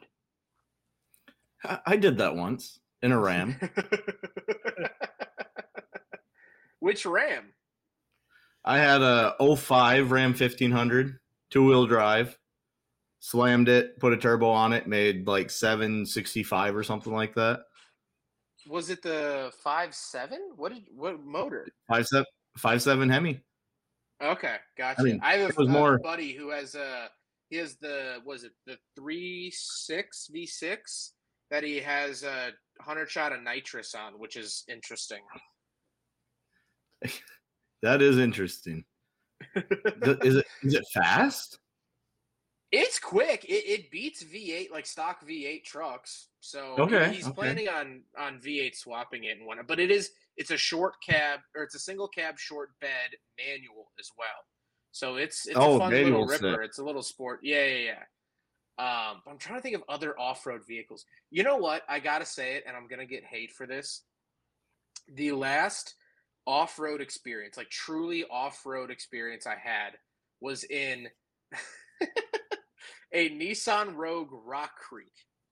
Speaker 1: I did that once in a Ram.
Speaker 2: Which Ram?
Speaker 1: I had a 05 Ram 1500, two-wheel drive, slammed it, put a turbo on it, made like 765 or something like that.
Speaker 2: Was it the 5.7? What motor?
Speaker 1: 5.7 Hemi.
Speaker 2: Okay, gotcha.
Speaker 1: I mean,
Speaker 2: I have
Speaker 1: more...
Speaker 2: a buddy who has the 3.6 V6 that he has a 100 shot of nitrous on, which is interesting.
Speaker 1: That is interesting. Is it fast?
Speaker 2: It's quick. It beats V8, like stock V8 trucks. So he's planning on V8 swapping it and whatnot. But it's a short cab, or it's a single cab short bed manual as well. So it's a fun little ripper. Sick. It's a little sport. Yeah. I'm trying to think of other off-road vehicles. You know what? I gotta say it, and I'm gonna get hate for this. The last off-road experience, like truly off-road experience I had, was in a Nissan Rogue Rock Creek.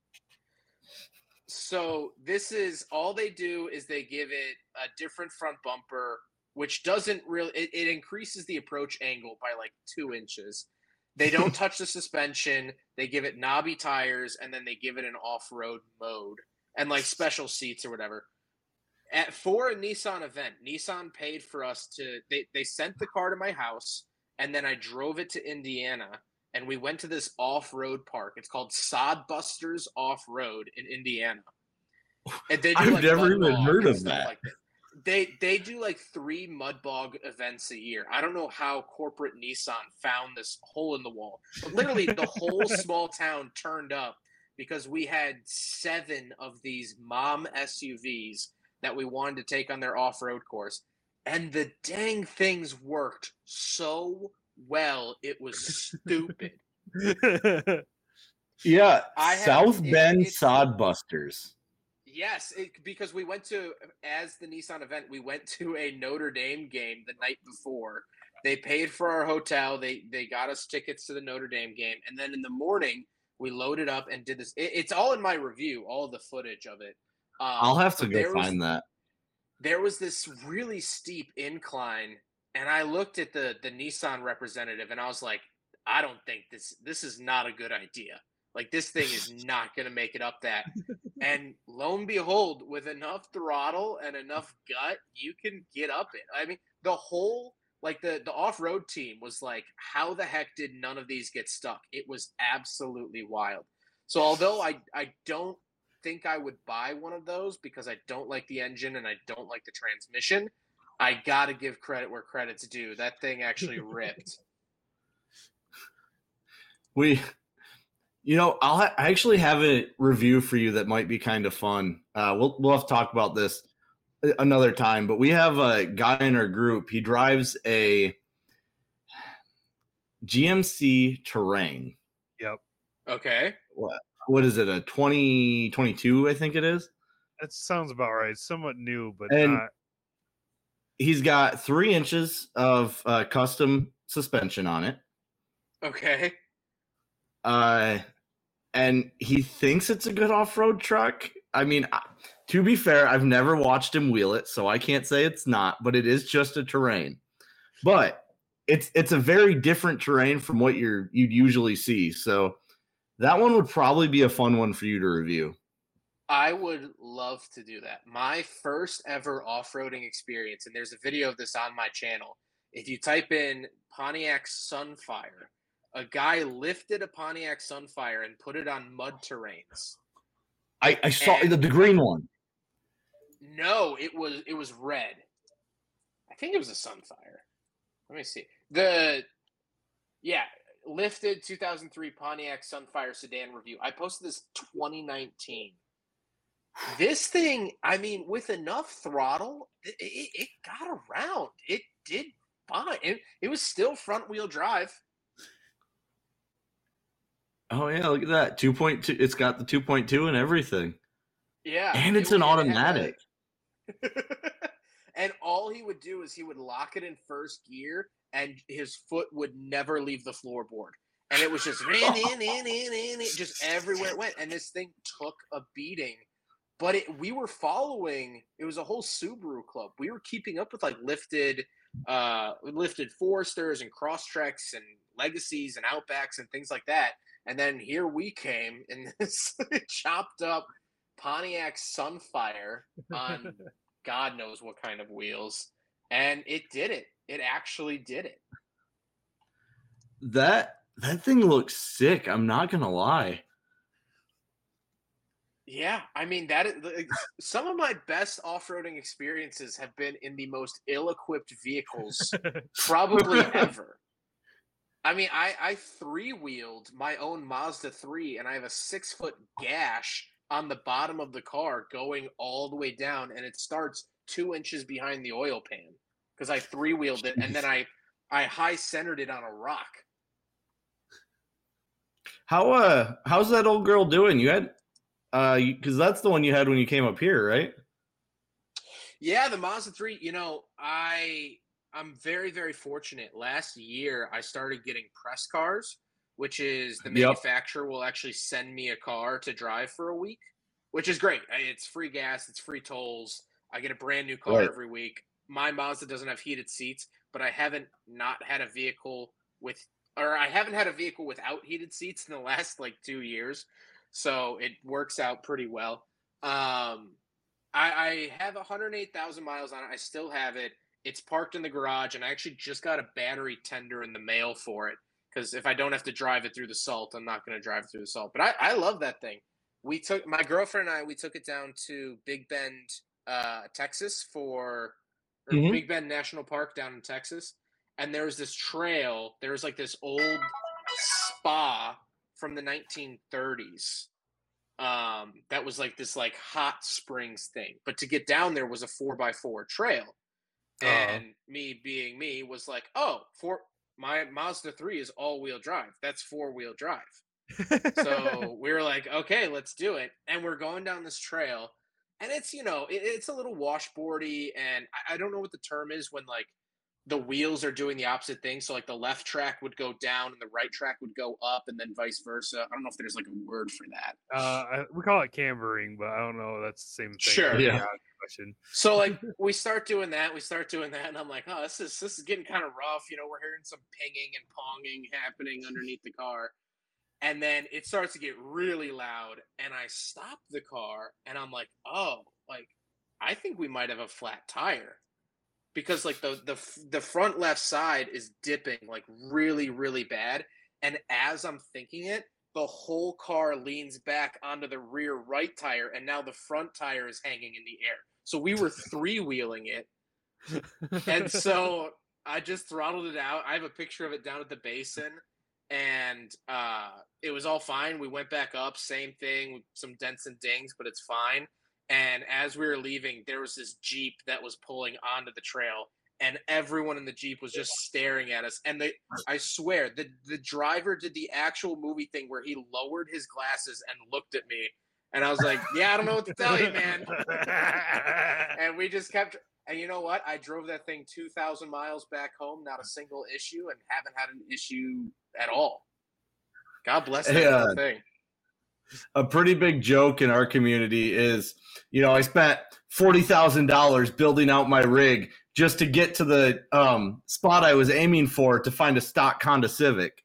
Speaker 2: So this is, all they do is they give it a different front bumper, which doesn't really, it increases the approach angle by like 2 inches. They don't touch the suspension. They give it knobby tires, and then they give it an off-road mode and like special seats or whatever. For a Nissan event, Nissan paid for us to, they sent the car to my house, and then I drove it to Indiana, and we went to this off-road park. It's called Sodbusters Off-Road in Indiana. And they do,
Speaker 1: I've never even heard of that.
Speaker 2: Like that. They do like 3 mud bog events a year. I don't know how corporate Nissan found this hole in the wall. But literally, the whole small town turned up because we had 7 of these mom SUVs that we wanted to take on their off-road course, and the dang things worked so well. It was stupid.
Speaker 1: Yeah,
Speaker 2: I have-
Speaker 1: South
Speaker 2: it-
Speaker 1: Bend
Speaker 2: it's-
Speaker 1: Sodbusters.
Speaker 2: Yes, because we went to, as the Nissan event, we went to a Notre Dame game the night before. They paid for our hotel. They got us tickets to the Notre Dame game. And then in the morning, we loaded up and did this. It's all in my review, all the footage of it.
Speaker 1: I'll have to
Speaker 2: but
Speaker 1: go find that.
Speaker 2: There was this really steep incline, and I looked at the Nissan representative, and I was like, I don't think this is not a good idea. Like, this thing is not going to make it up that. And lo and behold, with enough throttle and enough gut, you can get up it. I mean, the whole, like, the off-road team was like, how the heck did none of these get stuck? It was absolutely wild. So although I don't think I would buy one of those because I don't like the engine and I don't like the transmission, I got to give credit where credit's due. That thing actually ripped.
Speaker 1: I actually have a review for you that might be kind of fun. We'll have to talk about this another time, but we have a guy in our group. He drives a GMC Terrain.
Speaker 3: Yep.
Speaker 2: Okay.
Speaker 1: What is it? A 2022, I think it is.
Speaker 3: That sounds about right. Somewhat new, but
Speaker 1: And
Speaker 3: not.
Speaker 1: He's got 3 inches of custom suspension on it.
Speaker 2: Okay.
Speaker 1: And he thinks it's a good off-road truck. I mean, to be fair, I've never watched him wheel it, so I can't say it's not, but it is just a Terrain. But it's a very different Terrain from what you'd usually see. So that one would probably be a fun one for you to review.
Speaker 2: I would love to do that. My first ever off-roading experience, and there's a video of this on my channel. If you type in Pontiac Sunfire, a guy lifted a Pontiac Sunfire and put it on mud terrains.
Speaker 1: I saw the green one.
Speaker 2: No, it was red. I think it was a Sunfire. Let me see. Lifted 2003 Pontiac Sunfire sedan review. I posted this 2019. This thing, I mean, with enough throttle, it got around. It did fine. It was still front wheel drive.
Speaker 1: Oh yeah, look at that 2.2. It's got the 2.2 and everything.
Speaker 2: Yeah,
Speaker 1: and it's an automatic.
Speaker 2: And all he would do is he would lock it in first gear, and his foot would never leave the floorboard. And it was just just everywhere it went. And this thing took a beating. But we were following. It was a whole Subaru club. We were keeping up with like lifted Foresters and Crosstreks and Legacies and Outbacks and things like that. And then here we came in this chopped up Pontiac Sunfire on God knows what kind of wheels. And it did it. It actually did it.
Speaker 1: That thing looks sick. I'm not going to lie.
Speaker 2: Yeah, I mean, that is some of my best off-roading experiences have been in the most ill-equipped vehicles probably ever. I mean, I three-wheeled my own Mazda 3, and I have a 6-foot gash on the bottom of the car going all the way down, and it starts 2 inches behind the oil pan because I three-wheeled it, and then I high-centered it on a rock.
Speaker 1: How's that old girl doing? You had because that's the one you had when you came up here, right?
Speaker 2: Yeah, the Mazda 3, you know, I'm very, very fortunate. Last year, I started getting press cars, which is the manufacturer will actually send me a car to drive for a week, which is great. It's free gas. It's free tolls. I get a brand new car every week. My Mazda doesn't have heated seats, but I haven't had a vehicle without heated seats in the last like 2 years. So it works out pretty well. I have 108,000 miles on it. I still have it. It's parked in the garage, and I actually just got a battery tender in the mail for it because if I don't have to drive it through the salt, I'm not going to drive it through the salt. But I love that thing. My girlfriend and I took it down to Big Bend, Texas or
Speaker 1: Mhm.
Speaker 2: Big Bend National Park down in Texas, and there was this trail. There was like this old spa from the 1930s. That was like this like hot springs thing, but to get down there was a 4x4 trail. And me being me was like, my Mazda 3 is all-wheel drive. That's four-wheel drive. So we were like, okay, let's do it. And we're going down this trail, and it's it's a little washboardy, and I don't know what the term is when like the wheels are doing the opposite thing. So like the left track would go down and the right track would go up, and then vice versa. I don't know if there's like a word for that.
Speaker 3: We call it cambering, but I don't know. That's the same thing.
Speaker 2: Sure.
Speaker 1: Yeah.
Speaker 3: Question.
Speaker 2: So like we start doing that, and I'm like, oh, this is getting kind of rough. We're hearing some pinging and ponging happening underneath the car. And then it starts to get really loud, and I stop the car, and I'm like, oh, like, I think we might have a flat tire. Because, like, the front left side is dipping, like, really, really bad. And as I'm thinking it, the whole car leans back onto the rear right tire, and now the front tire is hanging in the air. So we were three-wheeling it. And so I just throttled it out. I have a picture of it down at the basin. And it was all fine. We went back up, same thing, with some dents and dings, but it's fine. And as we were leaving, there was this Jeep that was pulling onto the trail, and everyone in the Jeep was just staring at us. And I swear, the driver did the actual movie thing where he lowered his glasses and looked at me. And I was like, yeah, I don't know what to tell you, man. And we just kept... And you know what? I drove that thing 2,000 miles back home, not a single issue, and haven't had an issue at all. God bless that little thing.
Speaker 1: A pretty big joke in our community is, I spent $40,000 building out my rig just to get to the spot I was aiming for to find a stock Honda Civic.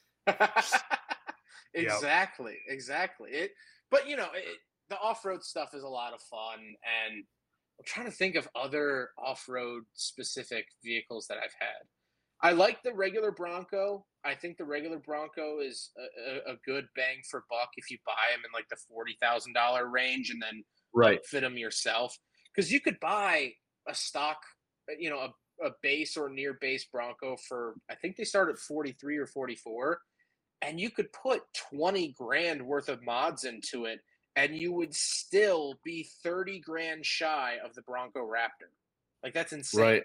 Speaker 2: Exactly. But the off-road stuff is a lot of fun, and I'm trying to think of other off-road specific vehicles that I've had. I like the regular Bronco. I think the regular Bronco is a good bang for buck if you buy them in like the $40,000 range and then fit them yourself. Because you could buy a stock, a base or near base Bronco for, I think they start at 43 or 44, and you could put 20 grand worth of mods into it, and you would still be 30 grand shy of the Bronco Raptor. Like, that's insane.
Speaker 1: Right.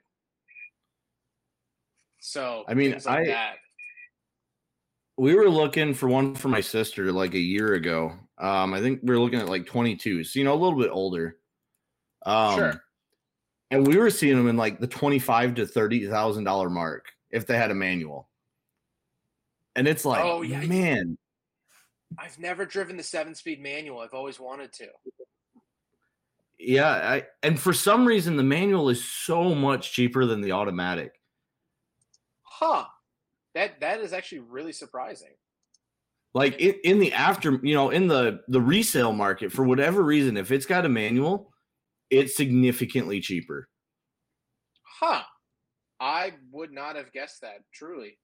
Speaker 2: So,
Speaker 1: I mean,
Speaker 2: things like that.
Speaker 1: We were looking for one for my sister like a year ago. I think we were looking at like 22, so, a little bit older.
Speaker 2: Sure.
Speaker 1: And we were seeing them in like the $25,000 to $30,000 mark if they had a manual. And it's like, oh, yeah, man.
Speaker 2: I've never driven the 7-speed manual. I've always wanted to.
Speaker 1: Yeah, and for some reason, the manual is so much cheaper than the automatic.
Speaker 2: Huh. That is actually really surprising.
Speaker 1: Like in the after, in the resale market, for whatever reason, if it's got a manual, it's significantly cheaper.
Speaker 2: Huh. I would not have guessed that, truly.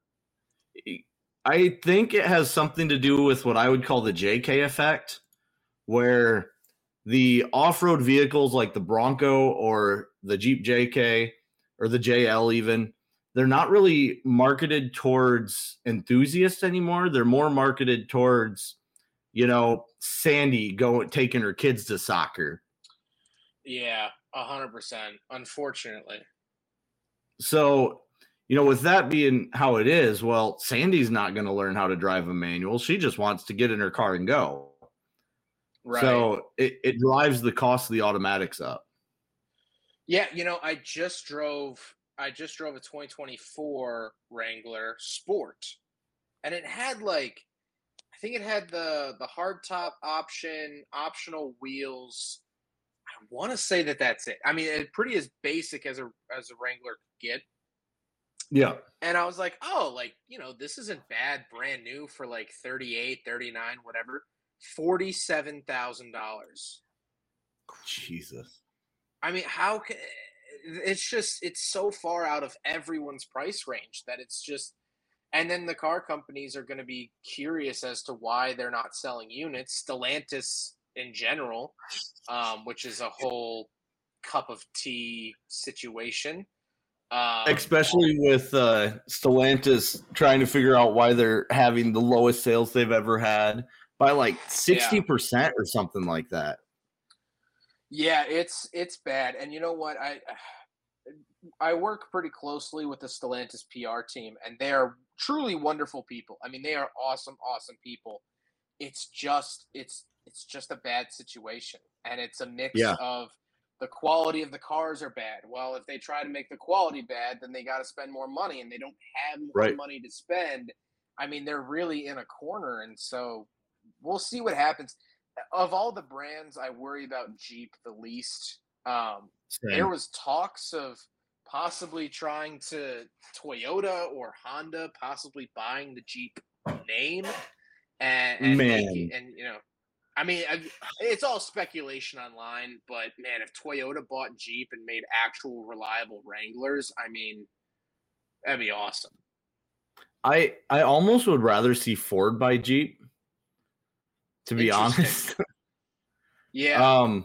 Speaker 1: I think it has something to do with what I would call the JK effect, where the off-road vehicles like the Bronco or the Jeep JK or the JL even, they're not really marketed towards enthusiasts anymore. They're more marketed towards, Sandy taking her kids to soccer.
Speaker 2: Yeah, 100%, unfortunately.
Speaker 1: So, with that being how it is, well, Sandy's not going to learn how to drive a manual. She just wants to get in her car and go. Right. So it drives the cost of the automatics up.
Speaker 2: Yeah, I just drove a 2024 Wrangler Sport, and it had I think it had the hardtop option, optional wheels. I want to say that's it. I mean, it's pretty as basic as a Wrangler could get.
Speaker 1: Yeah.
Speaker 2: And I was like, oh, this isn't bad, brand new for like 38, 39, whatever. $47,000.
Speaker 1: Jesus.
Speaker 2: I mean, how can it's so far out of everyone's price range that it's just, and then the car companies are going to be curious as to why they're not selling units. Stellantis in general, which is a whole cup of tea situation.
Speaker 1: Especially with Stellantis trying to figure out why they're having the lowest sales they've ever had by like 60% or something like that.
Speaker 2: Yeah, it's bad. And you know what? I work pretty closely with the Stellantis PR team, and they are truly wonderful people. I mean, they are awesome, awesome people. It's just a bad situation, and it's a mix of the quality of the cars are bad. Well, if they try to make the quality bad, then they got to spend more money, and they don't have more money to spend. I mean, they're really in a corner, and so we'll see what happens. Of all the brands, I worry about Jeep the least. There was talks of possibly trying to Toyota or Honda possibly buying the Jeep name and making, and you know, I mean, it's all speculation online, but man, if Toyota bought Jeep and made actual reliable Wranglers, I mean, that'd be awesome.
Speaker 1: I almost would rather see Ford buy Jeep, to be honest.
Speaker 2: Yeah.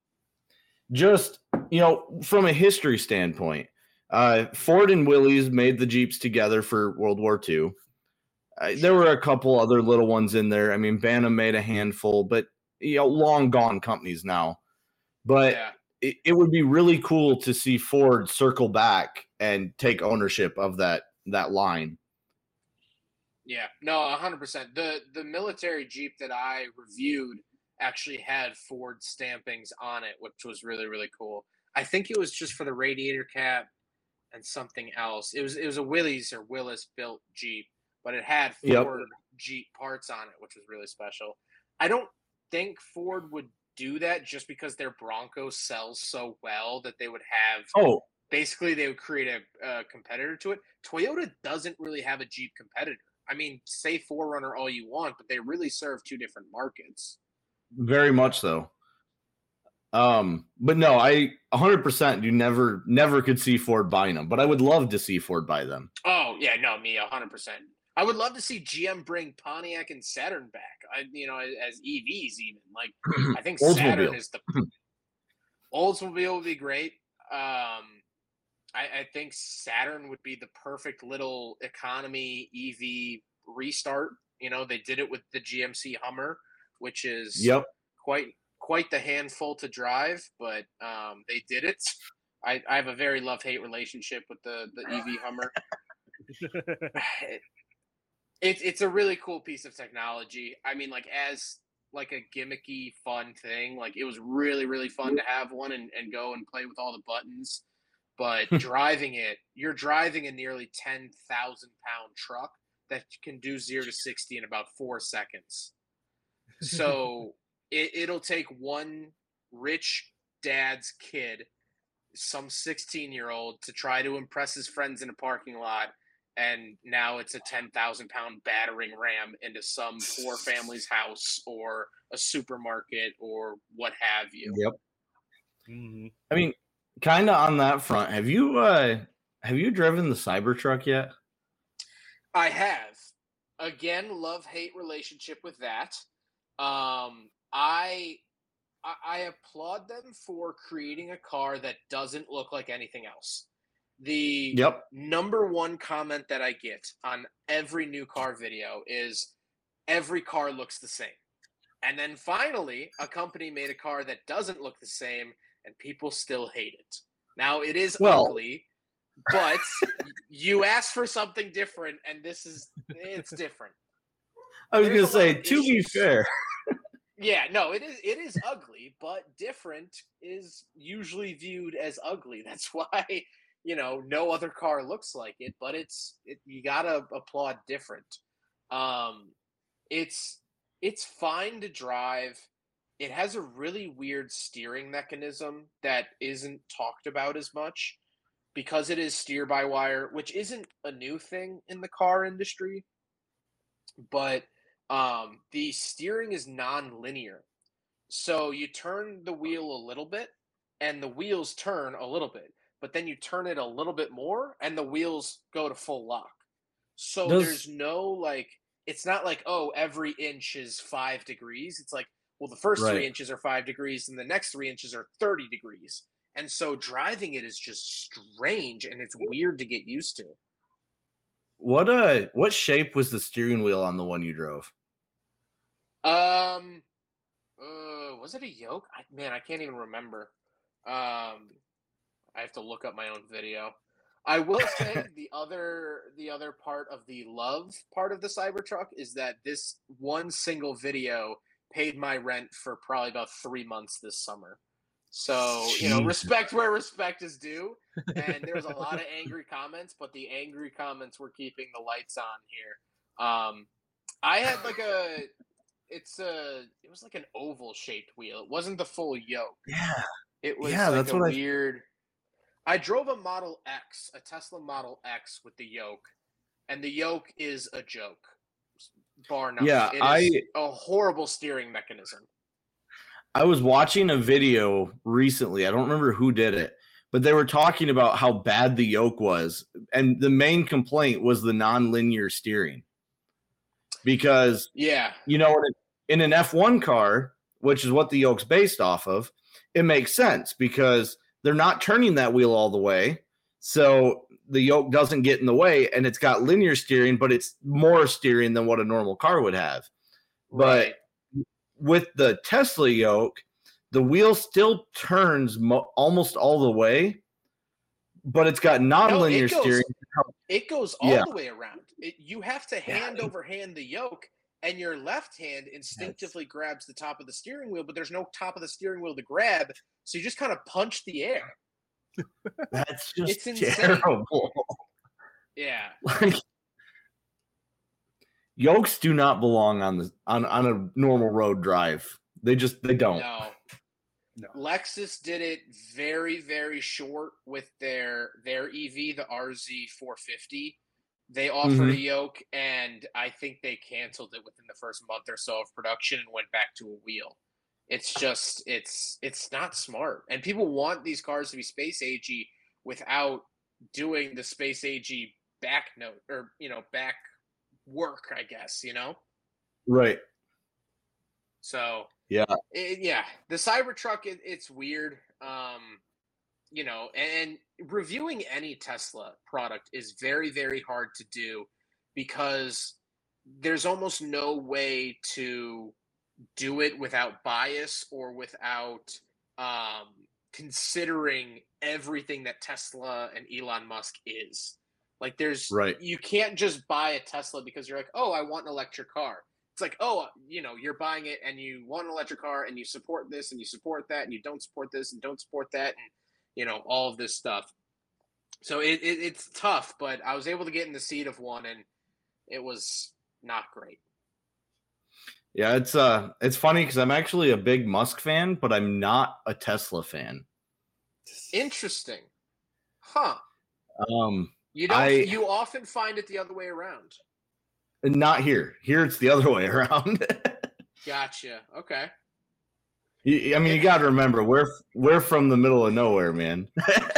Speaker 1: Just, you know, from a history standpoint, Ford and Willys made the Jeeps together for World War II. There were a couple other little ones in there. I mean, Bantam made a handful, but, you know, long gone companies now. But it would be really cool to see Ford circle back and take ownership of that line.
Speaker 2: Yeah, no, 100%. The military Jeep that I reviewed actually had Ford stampings on it, which was really, really cool. I think it was just for the radiator cap and something else. It was a Willys or Willis built Jeep, but it had Ford Jeep parts on it, which was really special. I don't think Ford would do that just because their Bronco sells so well that they would have basically they would create a competitor to it. Toyota doesn't really have a Jeep competitor. I mean, say 4Runner all you want, but they really serve two different markets.
Speaker 1: Very much so. But no, I 100% you never could see Ford buying them, but I would love to see Ford buy them.
Speaker 2: Oh yeah, no, me 100%. I would love to see GM bring Pontiac and Saturn back. As EVs even. Like I think Saturn is the Oldsmobile would be great. I think Saturn would be the perfect little economy EV restart. You know, they did it with the GMC Hummer, which is quite the handful to drive, but they did it. I have a very love-hate relationship with the EV Hummer. It's a really cool piece of technology. I mean, like as like a gimmicky fun thing, like it was really, really fun to have one and go and play with all the buttons. But driving it, you're driving a nearly 10,000 pound truck that can do 0 to 60 in about 4 seconds. So it'll take one rich dad's kid, some 16-year-old, to try to impress his friends in a parking lot. And now it's a 10,000 pound battering ram into some poor family's house or a supermarket or what have you.
Speaker 1: Yep. Mm-hmm. I mean, kind of on that front, have you driven the Cybertruck yet?
Speaker 2: I have. Again, love-hate relationship with that. I applaud them for creating a car that doesn't look like anything else. The number one comment that I get on every new car video is every car looks the same. And then finally, a company made a car that doesn't look the same, and people still hate it. Now, it is ugly, but you asked for something different, and it's different.
Speaker 1: I was going to say, to be fair.
Speaker 2: Yeah, no, it is ugly, but different is usually viewed as ugly. That's why, you know, no other car looks like it, but you got to applaud different. It's fine to drive. It has a really weird steering mechanism that isn't talked about as much because it is steer-by-wire, which isn't a new thing in the car industry. But the steering is non-linear. So you turn the wheel a little bit, and the wheels turn a little bit. But then you turn it a little bit more, and the wheels go to full lock. So there's no, like, it's not like, oh, every inch is 5 degrees. It's like, well, the first 3 inches are 5 degrees, and the next 3 inches are 30 degrees. And so driving it is just strange and it's weird to get used to.
Speaker 1: What shape was the steering wheel on the one you drove?
Speaker 2: Was it a yoke? I can't even remember. I have to look up my own video. I will say the other part of the love part of the Cybertruck is that this one single video paid my rent for probably about 3 months this summer. So, respect where respect is due. And there's a lot of angry comments, but the angry comments were keeping the lights on here. I had it was like an oval shaped wheel. It wasn't the full yoke.
Speaker 1: Yeah.
Speaker 2: It was
Speaker 1: that's what
Speaker 2: weird. I drove a Model X, a Tesla Model X with the yoke, and the yoke is a joke. Bar none.
Speaker 1: Yeah,
Speaker 2: it is a horrible steering mechanism.
Speaker 1: I was watching a video recently. I don't remember who did it, but they were talking about how bad the yoke was. And the main complaint was the non-linear steering. Because, in an F1 car, which is what the yoke's based off of, it makes sense because they're not turning that wheel all the way. So the yoke doesn't get in the way, and it's got linear steering, but it's more steering than what a normal car would have.
Speaker 2: Right.
Speaker 1: But with the Tesla yoke, the wheel still turns almost all the way, but it's got non-linear steering.
Speaker 2: It goes all the way around. You have to hand over hand the yoke, and your left hand instinctively grabs the top of the steering wheel, but there's no top of the steering wheel to grab, so you just kind of punch the air.
Speaker 1: That's just
Speaker 2: it's
Speaker 1: terrible.
Speaker 2: Yeah.
Speaker 1: Yokes do not belong on a normal road drive. They don't.
Speaker 2: No. Lexus did it very, very short with their EV, the RZ450. They offered a yoke, and I think they canceled it within the first month or so of production and went back to a wheel. It's just it's not smart. And people want these cars to be space agey without doing the space agey back note or back work, I guess,
Speaker 1: Right.
Speaker 2: So
Speaker 1: yeah,
Speaker 2: the Cybertruck, it's weird. And reviewing any Tesla product is very, very hard to do because there's almost no way to do it without bias or without considering everything that Tesla and Elon Musk is. Like you can't just buy a Tesla because you're like, oh, I want an electric car. It's like, oh, you're buying it and you want an electric car and you support this and you support that and you don't support this and don't support that and, all of this stuff. So it's tough, but I was able to get in the seat of one and it was not great.
Speaker 1: Yeah, it's funny because I'm actually a big Musk fan, but I'm not a Tesla fan.
Speaker 2: Interesting. Huh. You often find it the other way around.
Speaker 1: Not here. Here it's the other way around.
Speaker 2: Gotcha. Okay.
Speaker 1: You got to remember we're from the middle of nowhere, man.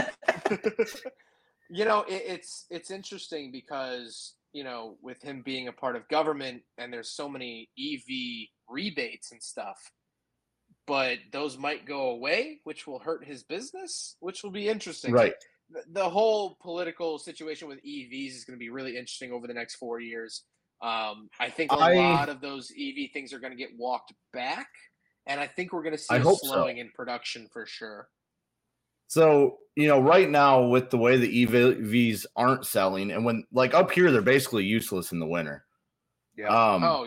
Speaker 2: It's interesting because with him being a part of government and there's so many EV rebates and stuff, but those might go away, which will hurt his business, which will be interesting.
Speaker 1: Right.
Speaker 2: The whole political situation with EVs is going to be really interesting over the next 4 years. I think a lot of those EV things are going to get walked back, and I think we're going to see a slowing in production for sure.
Speaker 1: So, right now with the way the EVs aren't selling, and when up here, they're basically useless in the winter.
Speaker 3: Yeah.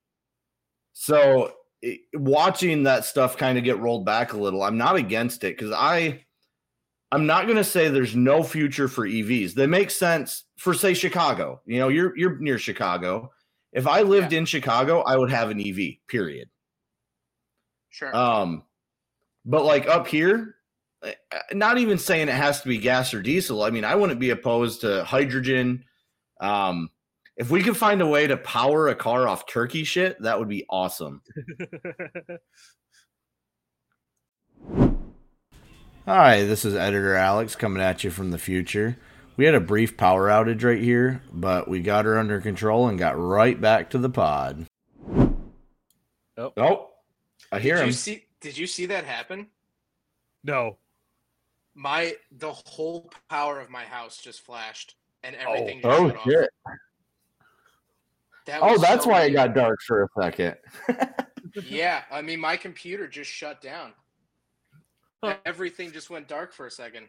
Speaker 1: So watching that stuff kind of get rolled back a little, I'm not against it because I'm not going to say there's no future for EVs. They make sense for, say, Chicago. You're near Chicago. If I lived in Chicago, I would have an EV, period.
Speaker 2: Sure.
Speaker 1: But up here, not even saying it has to be gas or diesel. I mean, I wouldn't be opposed to hydrogen. If we could find a way to power a car off turkey shit, that would be awesome. Hi, this is Editor Alex coming at you from the future. We had a brief power outage right here, but we got her under control and got right back to the pod. Oh, I hear him.
Speaker 2: Did you see that happen?
Speaker 3: No.
Speaker 2: The whole power of my house just flashed and everything just
Speaker 1: Oh
Speaker 2: shut off.
Speaker 1: shit!
Speaker 2: That was
Speaker 1: That's
Speaker 2: so
Speaker 1: why it
Speaker 2: weird.
Speaker 1: got dark for a second.
Speaker 2: Yeah, I mean, my computer just shut down. Everything just went dark for a second.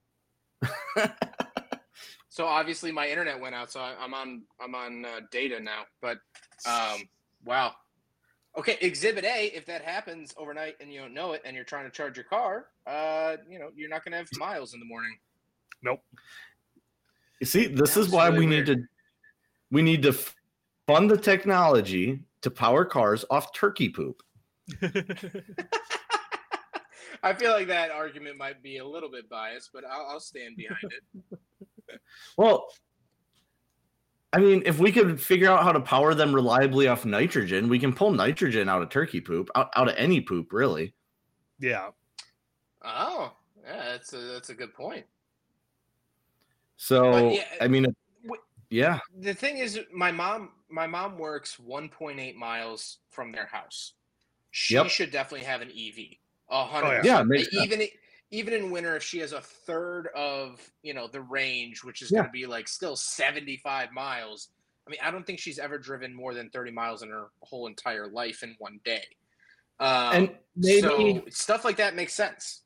Speaker 2: So obviously my internet went out, so I'm on data now. But wow. Okay, Exhibit A. If that happens overnight and you don't know it, and you're trying to charge your car, you're not going to have miles in the morning.
Speaker 3: Nope.
Speaker 1: You see, this
Speaker 2: That
Speaker 1: is
Speaker 2: was
Speaker 1: why
Speaker 2: really
Speaker 1: we need to fund the technology to power cars off turkey poop.
Speaker 2: I feel like that argument might be a little bit biased, but I'll stand behind it.
Speaker 1: Well, I mean, if we could figure out how to power them reliably off nitrogen, we can pull nitrogen out of turkey poop, out of any poop, really.
Speaker 3: Yeah.
Speaker 2: Oh, yeah, that's a good point.
Speaker 1: So,
Speaker 2: But, yeah,
Speaker 1: I mean, yeah.
Speaker 2: The thing is, my mom works 1.8 miles from their house. She should definitely have an EV. 100%.
Speaker 1: Yeah, makes sense.
Speaker 2: Even in winter, if she has a third of the range, which is going to be like still 75 miles. I mean, I don't think she's ever driven more than 30 miles in her whole entire life in one day.
Speaker 1: And maybe
Speaker 2: so stuff like that makes sense.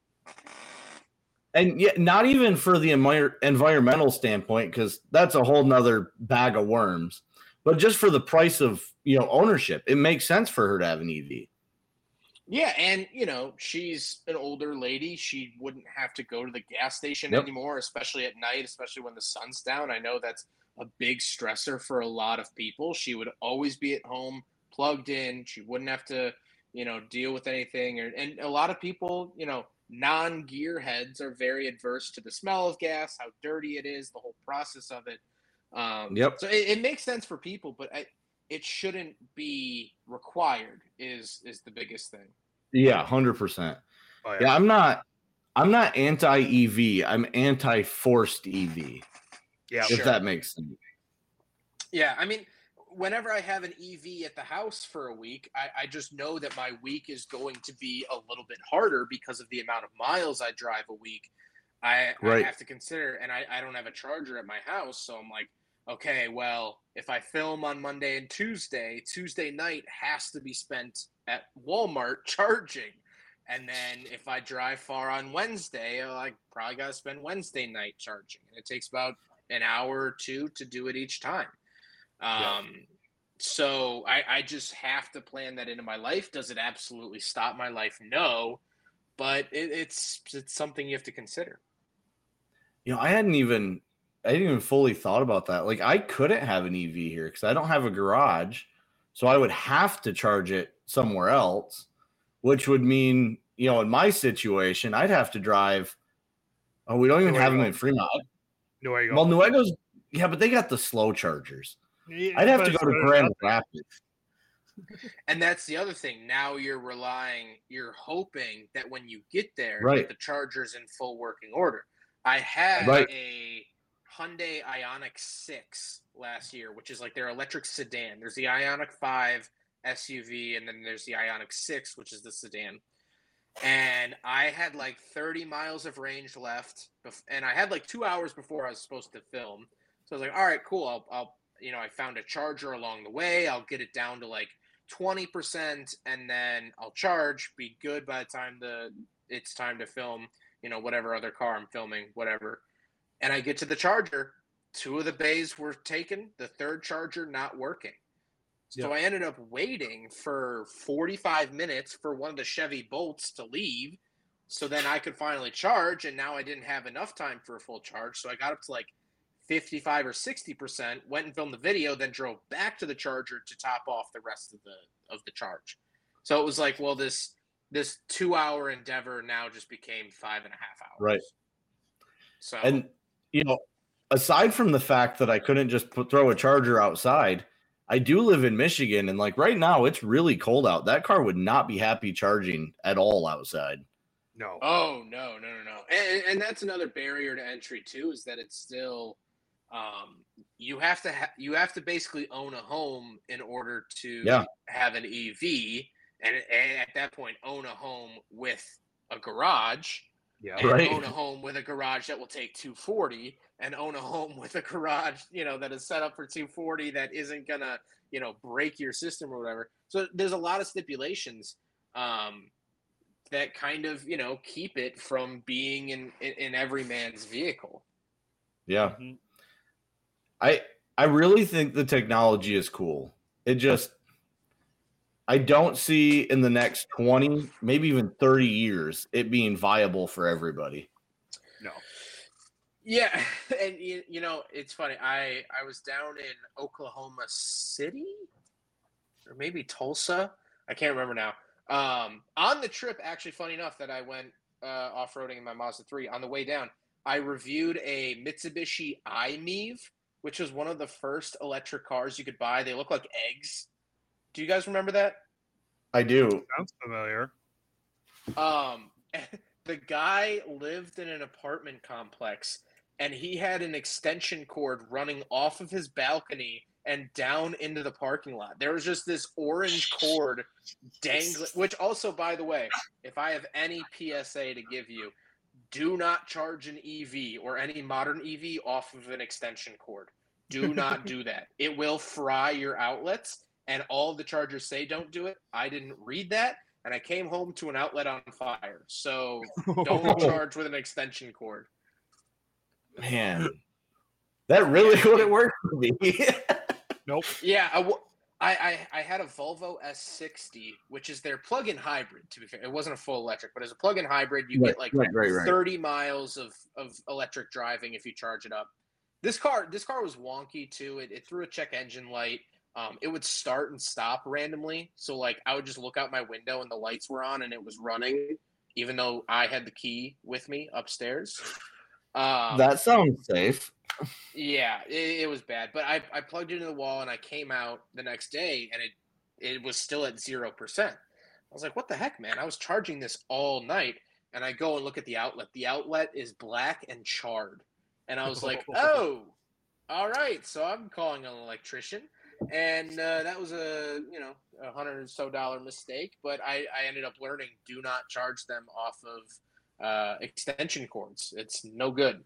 Speaker 1: And yet, not even for the environmental standpoint, because that's a whole nother bag of worms. But just for the price of ownership, it makes sense for her to have an EV.
Speaker 2: Yeah, and she's an older lady. She wouldn't have to go to the gas station anymore, especially at night, especially when the sun's down. I know that's a big stressor for a lot of people. She would always be at home, plugged in. She wouldn't have to, deal with anything. And a lot of people, non-gearheads are very adverse to the smell of gas, how dirty it is, the whole process of it. So it makes sense for people, but it shouldn't be required is the biggest thing.
Speaker 1: Yeah, 100%. Oh, yeah, I'm not anti-EV. I'm anti-forced EV. Yeah, if that makes sense.
Speaker 2: Yeah, I mean, whenever I have an EV at the house for a week, I just know that my week is going to be a little bit harder because of the amount of miles I drive a week. I have to consider, and I don't have a charger at my house, so I'm like, okay, well, if I film on Monday and Tuesday night has to be spent at Walmart charging. And then if I drive far on Wednesday, I probably got to spend Wednesday night charging. And it takes about an hour or two to do it each time. So I just have to plan that into my life. Does it absolutely stop my life? No, but it's something you have to consider.
Speaker 1: I hadn't even fully thought about that. Like, I couldn't have an EV here because I don't have a garage, so I would have to charge it somewhere else, which would mean, in my situation, I'd have to drive. Oh, we don't even have them in Fremont.
Speaker 3: Neweggo.
Speaker 1: Well, Neweggo's, yeah, but they got the slow chargers. Yeah, I'd have to go to Grand Rapids.
Speaker 2: And that's the other thing. Now you're hoping that when you get there, that the charger's in full working order. I had a Hyundai Ioniq 6 last year, which is like their electric sedan. There's the Ioniq 5 SUV, and then there's the Ioniq 6, which is the sedan. And I had like 30 miles of range left, and I had like 2 hours before I was supposed to film. So I was like, all right, cool. I'll I found a charger along the way. I'll get it down to like 20%, and then I'll charge, be good by the time it's time to film, whatever other car I'm filming, whatever. And I get to the charger, 2 of the bays were taken, the third charger not working. So I ended up waiting for 45 minutes for one of the Chevy Bolts to leave, so then I could finally charge, and now I didn't have enough time for a full charge, so I got up to like 55 or 60%, went and filmed the video, then drove back to the charger to top off the rest of the charge. So it was like, well, this 2-hour endeavor now just became 5.5 hours.
Speaker 1: Right.
Speaker 2: So,
Speaker 1: and aside from the fact that I couldn't just throw a charger outside, I do live in Michigan, and like right now it's really cold out. That car would not be happy charging at all outside.
Speaker 3: No.
Speaker 2: Oh, no. And that's another barrier to entry too, is that it's still you have to basically own a home in order to have an EV, and at that point own a home with a garage.
Speaker 3: Yeah.
Speaker 2: and
Speaker 1: Right.
Speaker 2: own a home with a garage that will take 240, and own a home with a garage, that is set up for 240 that isn't gonna, break your system or whatever. So there's a lot of stipulations that kind of, keep it from being in every man's vehicle.
Speaker 1: Yeah.
Speaker 3: Mm-hmm.
Speaker 1: I really think the technology is cool. I don't see in the next 20, maybe even 30 years it being viable for everybody.
Speaker 3: No.
Speaker 2: Yeah, and it's funny. I was down in Oklahoma City, or maybe Tulsa. I can't remember now. On the trip, actually, funny enough, that I went off-roading in my Mazda 3. On the way down, I reviewed a Mitsubishi i-MiEV, which was one of the first electric cars you could buy. They look like eggs. Do you guys remember that?
Speaker 1: I do.
Speaker 3: Sounds familiar.
Speaker 2: The guy lived in an apartment complex, and he had an extension cord running off of his balcony and down into the parking lot. There was just this orange cord dangling, which also, by the way, if I have any PSA to give you, do not charge an EV or any modern EV off of an extension cord. Do not do that. It will fry your outlets, and all the chargers say don't do it. I didn't read that, and I came home to an outlet on fire. So don't charge with an extension cord.
Speaker 1: Man, that really wouldn't work for me.
Speaker 3: Nope.
Speaker 2: Yeah, I had a Volvo S60, which is their plug-in hybrid, to be fair. It wasn't a full electric, but as a plug-in hybrid, you get like
Speaker 1: right.
Speaker 2: 30 miles of electric driving if you charge it up. This car was wonky too. It threw a check engine light. It would start and stop randomly. So like I would just look out my window and the lights were on and it was running, even though I had the key with me upstairs.
Speaker 1: That sounds safe.
Speaker 2: Yeah, it was bad. But I plugged it into the wall and I came out the next day and it was still at 0%. I was like, what the heck, man? I was charging this all night, and I go and look at the outlet. The outlet is black and charred. And I was like, oh, all right. So I'm calling an electrician. And that was a $100 or so mistake. But I ended up learning, do not charge them off of extension cords. It's no good.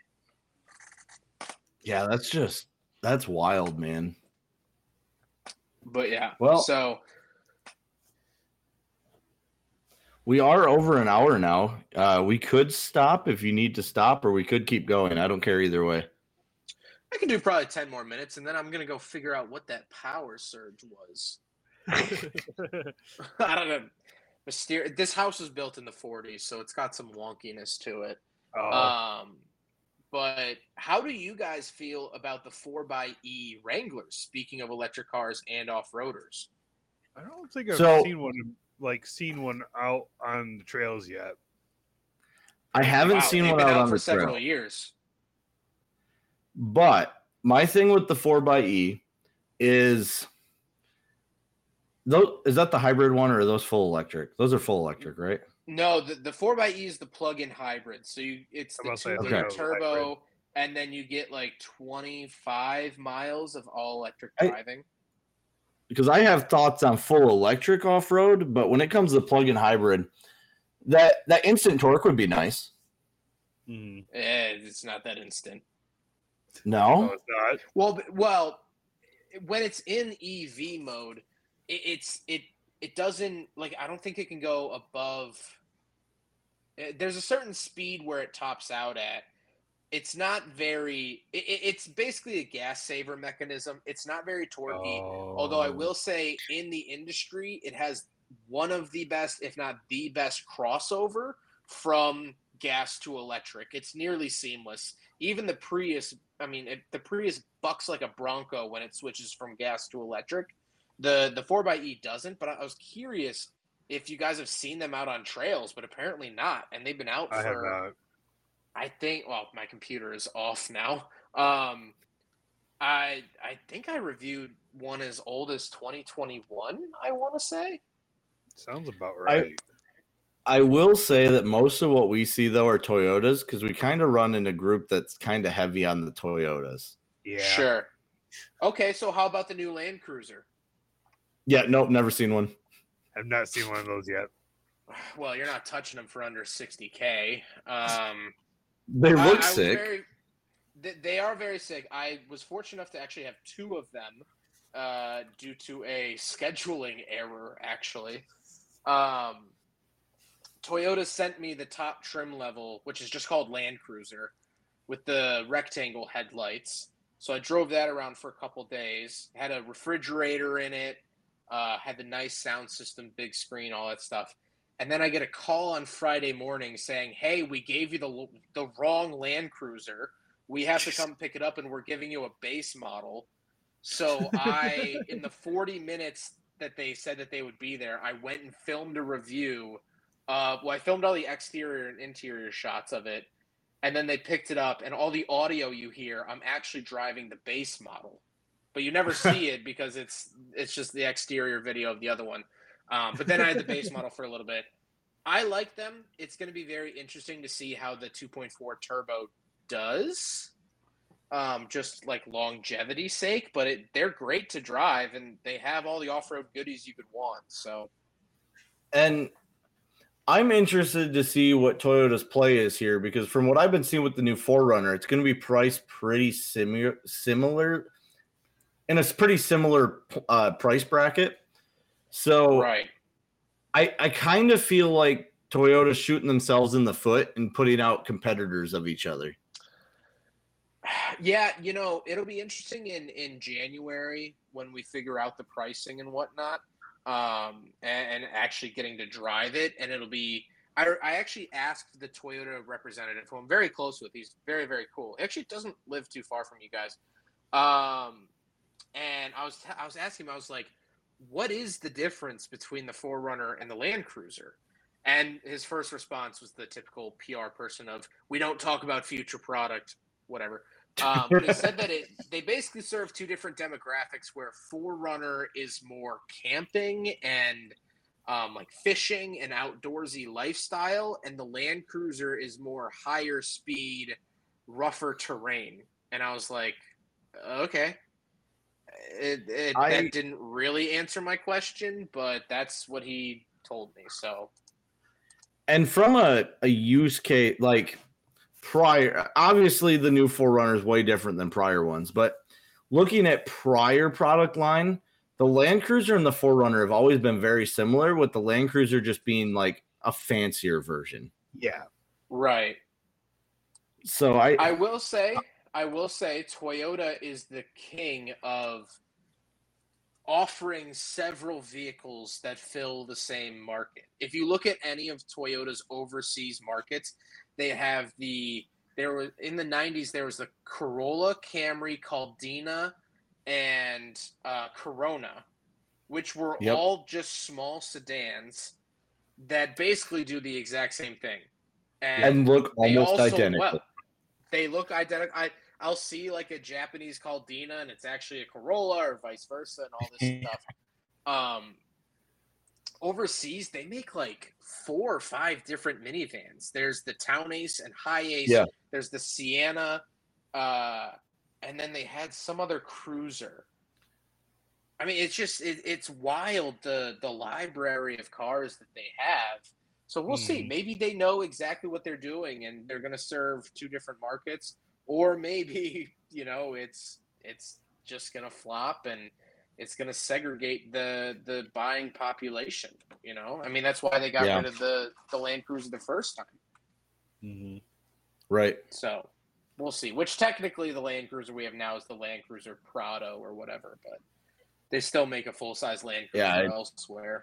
Speaker 1: Yeah, that's wild, man.
Speaker 2: But yeah,
Speaker 1: well,
Speaker 2: so
Speaker 1: we are over an hour now. We could stop if you need to stop, or we could keep going. I don't care either way.
Speaker 2: I can do probably 10 more minutes, and then I'm going to go figure out what that power surge was. I don't know. This house was built in the 40s, so it's got some wonkiness to it.
Speaker 3: Oh.
Speaker 2: But how do you guys feel about the 4xe Wranglers, speaking of electric cars and off-roaders?
Speaker 3: I don't think I've seen one out on the trails yet.
Speaker 1: I haven't seen one out on
Speaker 2: for
Speaker 1: the
Speaker 2: several
Speaker 1: trail.
Speaker 2: years.
Speaker 1: But my thing with the 4xe is that the hybrid one, or are those full electric? Those are full electric, right?
Speaker 2: No, the 4xe is the plug-in hybrid. So it's the 2-liter turbo, hybrid, and then you get like 25 miles of all-electric driving.
Speaker 1: Because I have thoughts on full electric off-road, but when it comes to plug-in hybrid, that instant torque would be nice.
Speaker 2: It's not that instant.
Speaker 1: No,
Speaker 3: it's not.
Speaker 2: Well, when it's in EV mode, it doesn't, like, I don't think it can go above. There's a certain speed where it tops out at. It's not very. It's basically a gas saver mechanism. It's not very torquey. Although I will say, in the industry, it has one of the best, if not the best, crossover from gas to electric. It's nearly seamless. Even the Prius. I mean, the Prius bucks like a Bronco when it switches from gas to electric. The 4xe doesn't, but I was curious if you guys have seen them out on trails, but apparently not. And they've been out
Speaker 3: I
Speaker 2: for,
Speaker 3: have not.
Speaker 2: I think, well, my computer is off now. I think I reviewed one as old as 2021, I want to say.
Speaker 3: Sounds about right.
Speaker 1: I will say that most of what we see, though, are Toyotas, because we kind of run in a group that's kind of heavy on the Toyotas.
Speaker 3: Yeah.
Speaker 2: Sure. Okay, so how about the new Land Cruiser?
Speaker 1: Yeah, nope, never seen one.
Speaker 3: I've not seen one of those yet.
Speaker 2: Well, you're not touching them for under $60K.
Speaker 1: They look
Speaker 2: I was
Speaker 1: sick.
Speaker 2: they are very sick. I was fortunate enough to actually have two of them due to a scheduling error, actually. Toyota sent me the top trim level, which is just called Land Cruiser, with the rectangle headlights. So I drove that around for a couple days. Had a refrigerator in it, had the nice sound system, big screen, all that stuff. And then I get a call on Friday morning saying, "Hey, we gave you the wrong Land Cruiser. We have to come pick it up, and we're giving you a base model." So in the 40 minutes that they said that they would be there, I went and filmed a review. I filmed all the exterior and interior shots of it, and then they picked it up, and all the audio you hear, I'm actually driving the base model, but you never see it because it's just the exterior video of the other one. But then I had the base model for a little bit. I like them. It's going to be very interesting to see how the 2.4 turbo does, just like longevity sake. But they're great to drive, and they have all the off-road goodies you could want. So,
Speaker 1: And I'm interested to see what Toyota's play is here, because from what I've been seeing with the new 4Runner, it's going to be priced pretty similar in a pretty similar price bracket. So
Speaker 2: right.
Speaker 1: I kind of feel like Toyota's shooting themselves in the foot and putting out competitors of each other.
Speaker 2: Yeah, it'll be interesting in January when we figure out the pricing and whatnot, and actually getting to drive it. And it'll be, I actually asked the Toyota representative, who I'm very close with. He's very, very cool. He actually doesn't live too far from you guys. And I was asking him, I was like, what is the difference between the 4Runner and the Land Cruiser? And his first response was the typical PR person of, we don't talk about future product, whatever. But he said that they basically serve two different demographics, where 4Runner is more camping and like fishing and outdoorsy lifestyle, and the Land Cruiser is more higher speed, rougher terrain. And I was like, okay. That didn't really answer my question, but that's what he told me. So,
Speaker 1: and from a use case, like prior, obviously the new 4Runner is way different than prior ones, but looking at prior product line, the Land Cruiser and the 4Runner have always been very similar, with the Land Cruiser just being like a fancier version.
Speaker 3: Yeah.
Speaker 2: Right.
Speaker 1: So
Speaker 2: I will say Toyota is the king of offering several vehicles that fill the same market. If you look at any of Toyota's overseas markets, they have in the 90s, there was the Corolla, Camry, Caldina, and Corona, which were all just small sedans that basically do the exact same thing.
Speaker 1: And look almost identical.
Speaker 2: Well. They look identical. I'll see like a Japanese Caldina and it's actually a Corolla, or vice versa, and all this stuff. Overseas, they make like 4 or 5 different minivans. There's the Town Ace and High Ace.
Speaker 1: Yeah.
Speaker 2: There's the Sienna, and then they had some other cruiser. I mean, it's just it's wild, the library of cars that they have. So we'll see. Maybe they know exactly what they're doing, and they're going to serve 2 different markets. Or maybe, it's just going to flop, and it's going to segregate the buying population. I mean, that's why they got rid of the Land Cruiser the first time.
Speaker 3: Mm-hmm.
Speaker 1: Right.
Speaker 2: So we'll see. Which technically the Land Cruiser we have now is the Land Cruiser Prado or whatever, but they still make a full-size Land Cruiser elsewhere.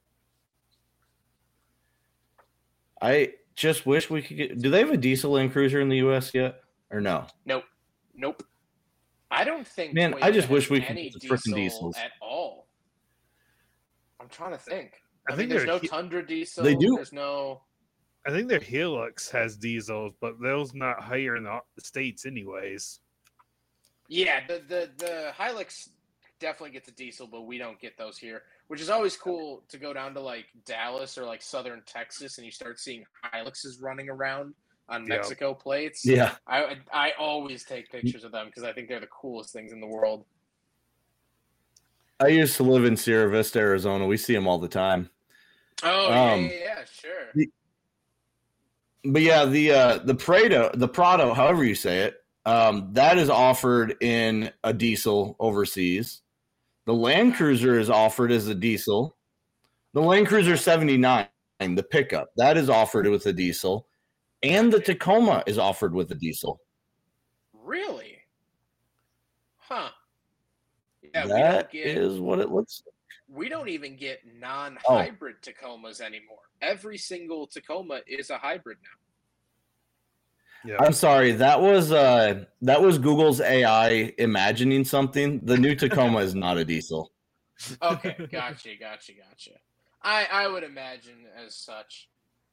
Speaker 1: I just wish we could get. Do they have a diesel Land Cruiser in the U.S. yet, or no?
Speaker 2: Nope. I don't think.
Speaker 1: Man,
Speaker 2: Toyota
Speaker 1: I just wish
Speaker 2: has
Speaker 1: we could
Speaker 2: any
Speaker 1: get the freaking
Speaker 2: diesel
Speaker 1: diesels
Speaker 2: at all. I'm trying to think.
Speaker 3: I think
Speaker 2: there's no Tundra diesel.
Speaker 1: They do.
Speaker 2: There's no.
Speaker 3: I think their Hilux has diesels, but those not higher in the States anyways.
Speaker 2: Yeah, the Hilux definitely gets a diesel, but we don't get those here, which is always cool to go down to like Dallas or like southern Texas and you start seeing Hiluxes running around on Mexico plates.
Speaker 1: Yeah.
Speaker 2: I always take pictures of them because I think they're the coolest things in the world.
Speaker 1: I used to live in Sierra Vista, Arizona. We see them all the time.
Speaker 2: Oh yeah, sure.
Speaker 1: But yeah, the Prado, however you say it, that is offered in a diesel overseas. The Land Cruiser is offered as a diesel. The Land Cruiser 79, the pickup, that is offered with a diesel, and the Tacoma is offered with a diesel.
Speaker 2: Really? Huh. Yeah,
Speaker 1: That is what it looks like.
Speaker 2: We don't even get non-hybrid Tacomas anymore. Every single Tacoma is a hybrid now.
Speaker 3: Yeah.
Speaker 1: I'm sorry, that was Google's AI imagining something. The new Tacoma is not a diesel.
Speaker 2: Okay, gotcha. I would imagine as such.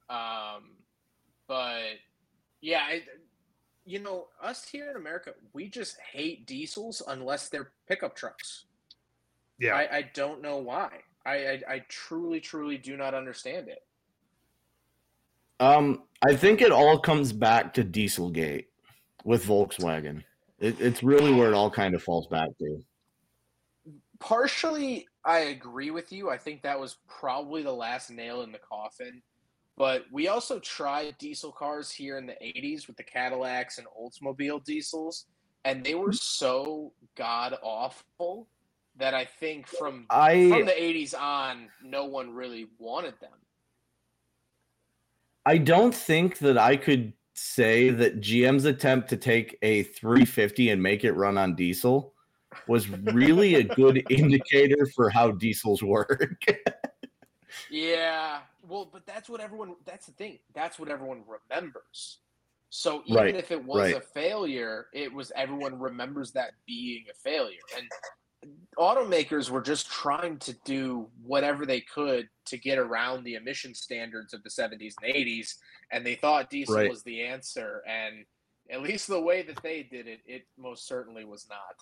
Speaker 2: But yeah, us here in America, we just hate diesels unless they're pickup trucks.
Speaker 3: Yeah.
Speaker 2: I don't know why. I truly do not understand it.
Speaker 1: I think it all comes back to Dieselgate with Volkswagen. It's really where it all kind of falls back to.
Speaker 2: Partially, I agree with you. I think that was probably the last nail in the coffin. But we also tried diesel cars here in the 80s with the Cadillacs and Oldsmobile diesels, and they were so god-awful that I think from the 80s on, no one really wanted them.
Speaker 1: I don't think that I could say that GM's attempt to take a 350 and make it run on diesel was really a good indicator for how diesels work.
Speaker 2: Yeah, well, but that's the thing. That's what everyone remembers. So even if it was a failure, everyone remembers that being a failure. And automakers were just trying to do whatever they could to get around the emission standards of the 70s and 80s, and they thought diesel was the answer. And at least the way that they did it, it most certainly was not.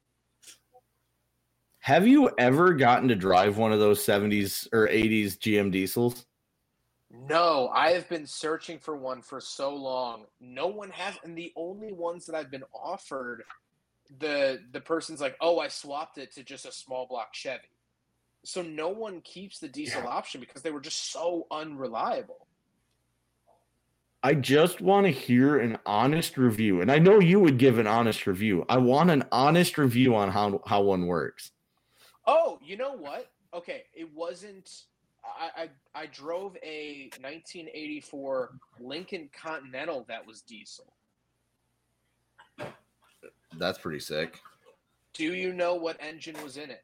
Speaker 1: Have you ever gotten to drive one of those 70s or 80s GM diesels?
Speaker 2: No, I have been searching for one for so long. No one has, and the only ones that I've been offered, the person's like, oh, I swapped it to just a small block Chevy. So no one keeps the diesel option because they were just so unreliable.
Speaker 1: I just want to hear an honest review, and I know you would give an honest review. I want an honest review on how one works.
Speaker 2: Oh, you know what? Okay, it wasn't. I drove a 1984 Lincoln Continental that was diesel.
Speaker 1: That's pretty sick.
Speaker 2: Do you know what engine was in it?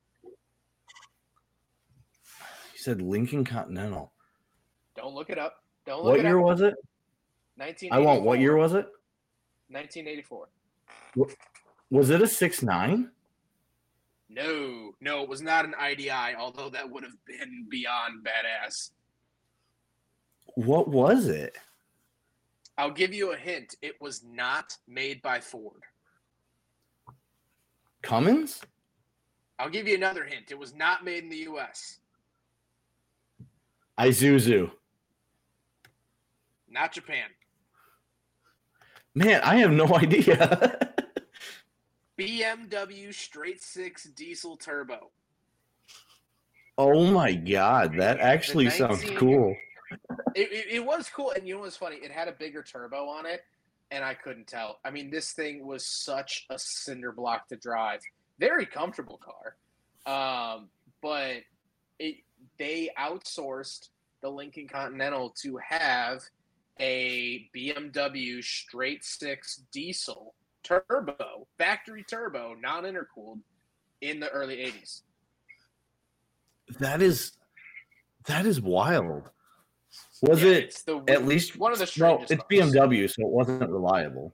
Speaker 1: You said Lincoln Continental.
Speaker 2: Don't look it up.
Speaker 1: What year was it?
Speaker 2: 1984.
Speaker 1: What year was it?
Speaker 2: 1984.
Speaker 1: Was it a 6.9?
Speaker 2: No, it was not an IDI, although that would have been beyond badass.
Speaker 1: What was it?
Speaker 2: I'll give you a hint. It was not made by Ford.
Speaker 1: Cummins?
Speaker 2: I'll give you another hint. It was not made in the U.S.
Speaker 1: Isuzu.
Speaker 2: Not Japan.
Speaker 1: Man, I have no idea.
Speaker 2: BMW straight six diesel turbo.
Speaker 1: Oh my god, that actually sounds cool.
Speaker 2: It was cool, and you know what's funny? It had a bigger turbo on it, and I couldn't tell. I mean, this thing was such a cinder block to drive. Very comfortable car. But they outsourced the Lincoln Continental to have a BMW straight six diesel turbo, factory turbo, non-intercooled in the early 80s.
Speaker 1: That is wild. Was it at least
Speaker 2: one of the strangest?
Speaker 1: No, it's BMW, so it wasn't reliable.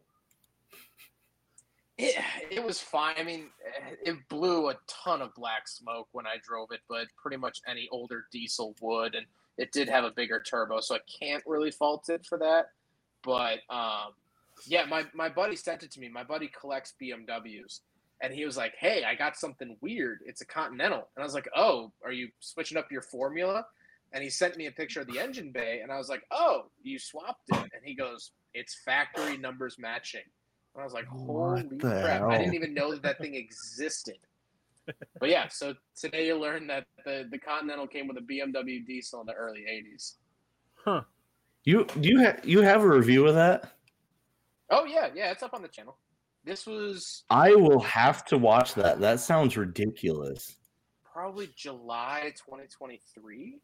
Speaker 2: It was fine. I mean, it blew a ton of black smoke when I drove it, but pretty much any older diesel would, and it did have a bigger turbo, so I can't really fault it for that. But yeah, my buddy sent it to me. My buddy collects BMWs, and he was like, hey, I got something weird. It's a Continental. And I was like, oh, are you switching up your formula? And he sent me a picture of the engine bay, and I was like, oh, you swapped it. And he goes, it's factory numbers matching. And I was like, holy crap. I didn't even know that thing existed. But yeah, so today you learned that the Continental came with a BMW diesel in the early 80s.
Speaker 3: Huh.
Speaker 4: You have a review of that?
Speaker 2: Oh, yeah, it's up on the channel. This was
Speaker 4: I will have to watch that. That sounds ridiculous.
Speaker 2: probably July 2023.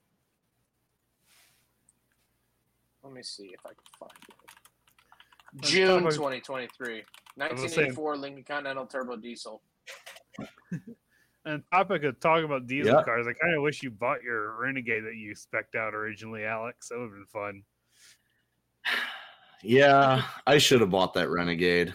Speaker 2: Let me see if I can find it. June 2023. 1984 Lincoln Continental Turbo Diesel.
Speaker 3: And topic of talking about diesel cars, I kind of wish you bought your Renegade that you spec'd out originally, Alex. That would have been fun.
Speaker 4: Yeah, I should have bought that Renegade.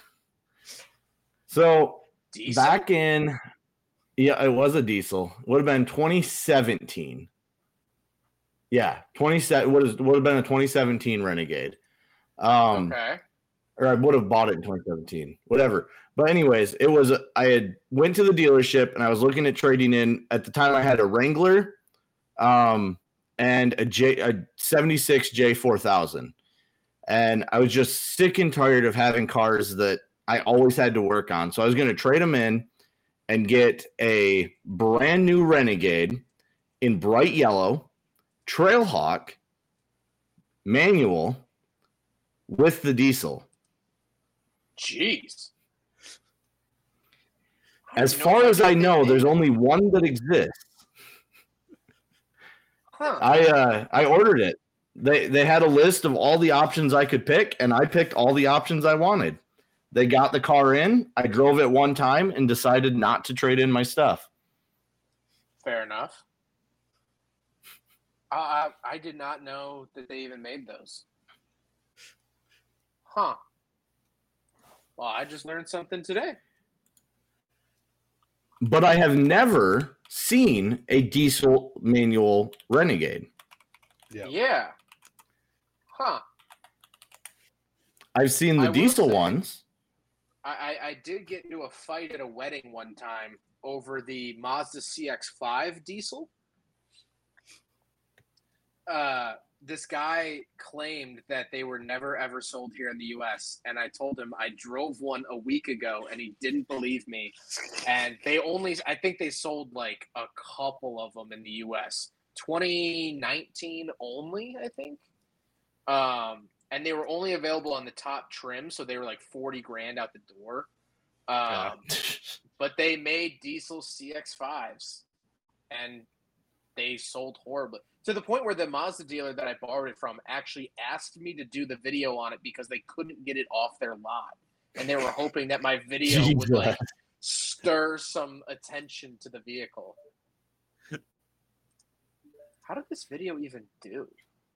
Speaker 4: So
Speaker 2: Diesel?
Speaker 4: back in, it was a diesel. Would have been 2017. Yeah, 27 would have been a 2017 Renegade.
Speaker 2: Okay.
Speaker 4: Or I would have bought it in 2017. Whatever. But anyways, it was I went to the dealership and I was looking at trading in. At the time, I had a Wrangler, and a 76 J4000, and I was just sick and tired of having cars that I always had to work on. So I was going to trade them in and get a brand new Renegade in bright yellow, Trailhawk, manual, with the diesel.
Speaker 2: Jeez.
Speaker 4: As far as I know, there's only one that exists.
Speaker 2: Huh.
Speaker 4: I ordered it. They had a list of all the options I could pick, and I picked all the options I wanted. They got the car in. I drove it one time and decided not to trade in my stuff.
Speaker 2: Fair enough. I did not know that they even made those. Huh. Well, I just learned something today.
Speaker 4: But I have never seen a diesel manual Renegade.
Speaker 2: Yeah. Huh.
Speaker 4: I've seen the diesel ones.
Speaker 2: I did get into a fight at a wedding one time over the Mazda CX-5 diesel. This guy claimed that they were never ever sold here in the U.S. and I told him I drove one a week ago and he didn't believe me. And I think they sold like a couple of them in the U.S. 2019 only, I think. And they were only available on the top trim, so they were like $40,000 out the door. But they made diesel CX-5s, and they sold horribly. To the point where the Mazda dealer that I borrowed it from actually asked me to do the video on it because they couldn't get it off their lot. And they were hoping that my video would like stir some attention to the vehicle. How did this video even do?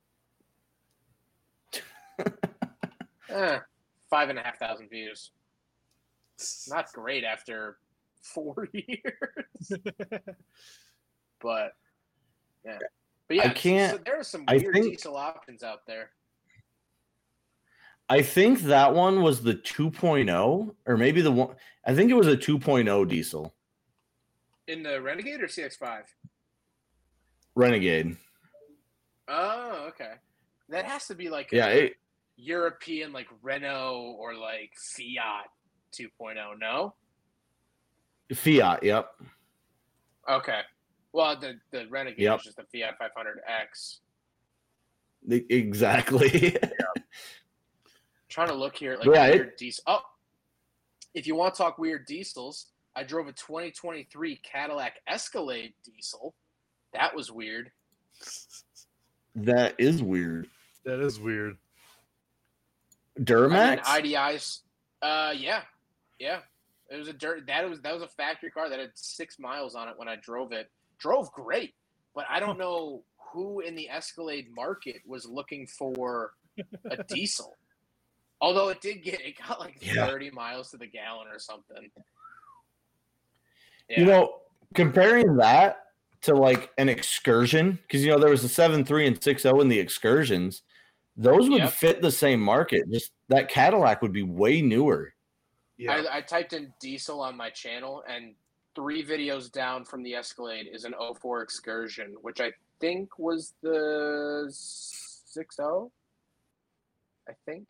Speaker 2: 5,500 views. Not great after 4 years. But yeah. But yeah,
Speaker 4: I can't,
Speaker 2: so there are some weird diesel options out there.
Speaker 4: I think that one was the 2.0, or maybe the one. I think it was a 2.0 diesel.
Speaker 2: In the Renegade or CX-5?
Speaker 4: Renegade.
Speaker 2: Oh, okay. That has to be like European, like Renault or like Fiat 2.0, no?
Speaker 4: Fiat, yep.
Speaker 2: Okay. Well, the Renegade is just the Fiat 500X.
Speaker 4: Exactly.
Speaker 2: Trying to look here, like weird diesel. Oh, if you want to talk weird diesels, I drove a 2023 Cadillac Escalade diesel. That was weird.
Speaker 4: That is weird.
Speaker 3: That is weird.
Speaker 4: Duramax?
Speaker 2: IDIs. Yeah. It was that was a factory car that had 6 miles on it when I drove it. Drove great, but I don't know who in the Escalade market was looking for a diesel. Although it got like 30 miles to the gallon or something. Yeah.
Speaker 4: You know, comparing that to like an Excursion, because there was a 7.3 and 6.0 in the Excursions, those would fit the same market. Just that Cadillac would be way newer.
Speaker 2: Yeah. I typed in diesel on my channel, and 3 videos down from the Escalade is an 04 Excursion, which I think was the 6.0. I think.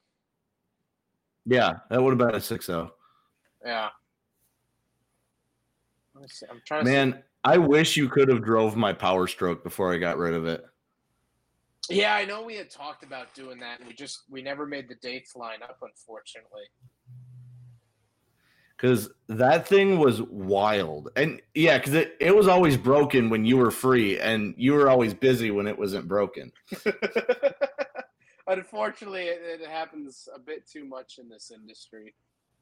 Speaker 4: Yeah, that would have been a 6.0.
Speaker 2: Yeah. Let me see. I'm trying to see.
Speaker 1: Man, I wish you could have drove my Power Stroke before I got rid of it.
Speaker 2: Yeah, I know we had talked about doing that, and we never made the dates line up, unfortunately.
Speaker 1: Because that thing was wild. And yeah, because it was always broken when you were free, and you were always busy when it wasn't broken.
Speaker 2: Unfortunately, it happens a bit too much in this industry.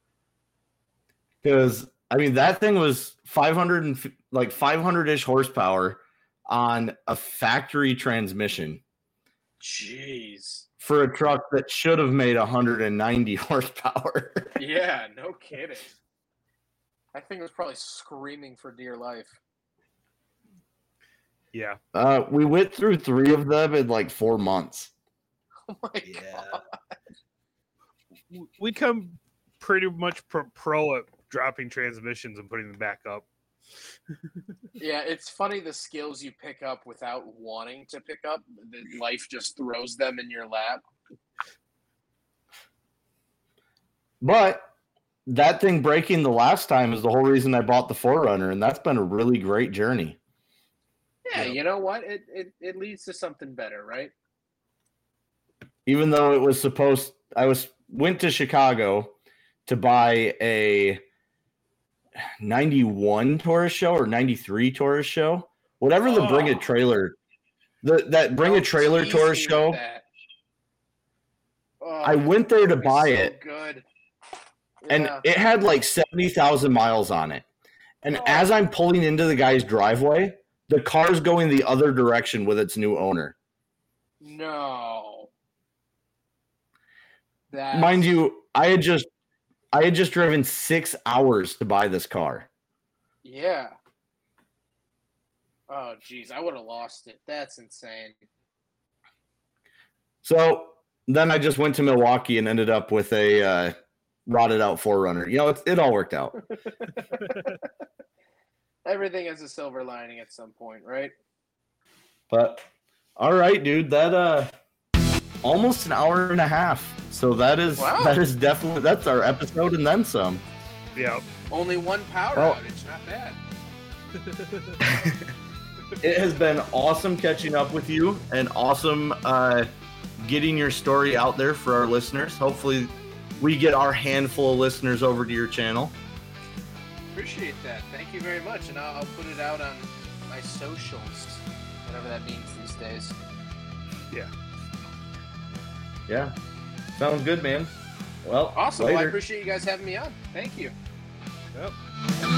Speaker 1: Because I mean, that thing was 500-ish horsepower on a factory transmission.
Speaker 2: Jeez.
Speaker 1: For a truck that should have made 190 horsepower.
Speaker 2: Yeah, no kidding. I think it was probably screaming for dear life.
Speaker 3: Yeah.
Speaker 1: We went through 3 of them in like 4 months.
Speaker 2: Oh my god.
Speaker 3: We come pretty much pro at dropping transmissions and putting them back up.
Speaker 2: Yeah, it's funny the skills you pick up without wanting to pick up. Life just throws them in your lap.
Speaker 1: But that thing breaking the last time is the whole reason I bought the 4Runner, and that's been a really great journey.
Speaker 2: Yeah, you know what? It leads to something better, right?
Speaker 1: Even though it was went to Chicago to buy a 91 Taurus show or 93 Taurus show, whatever the Bring a Trailer, that Bring a Trailer Taurus show. I went there to buy it,
Speaker 2: good.
Speaker 1: and
Speaker 2: Yeah.
Speaker 1: it had like 70,000 miles on it. And as I'm pulling into the guy's driveway, the car's going the other direction with its new owner.
Speaker 2: No.
Speaker 1: Mind you, I had just driven 6 hours to buy this car.
Speaker 2: Yeah. Oh, geez, I would have lost it. That's insane.
Speaker 1: So then I just went to Milwaukee and ended up with a rotted out 4Runner. You know, it all worked out.
Speaker 2: Everything has a silver lining at some point, right?
Speaker 1: But all right, dude, that almost an hour and a half. So that is definitely, that's our episode and then some.
Speaker 3: Yeah.
Speaker 2: Only one power outage, not bad.
Speaker 1: It has been awesome catching up with you and awesome getting your story out there for our listeners. Hopefully we get our handful of listeners over to your channel.
Speaker 2: Appreciate that. Thank you very much. And I'll put it out on my socials, whatever that means these days.
Speaker 1: Yeah. Sounds good, man. Well,
Speaker 2: Awesome.
Speaker 1: later.
Speaker 2: Well, I appreciate you guys having me on. Thank you.
Speaker 3: Yep.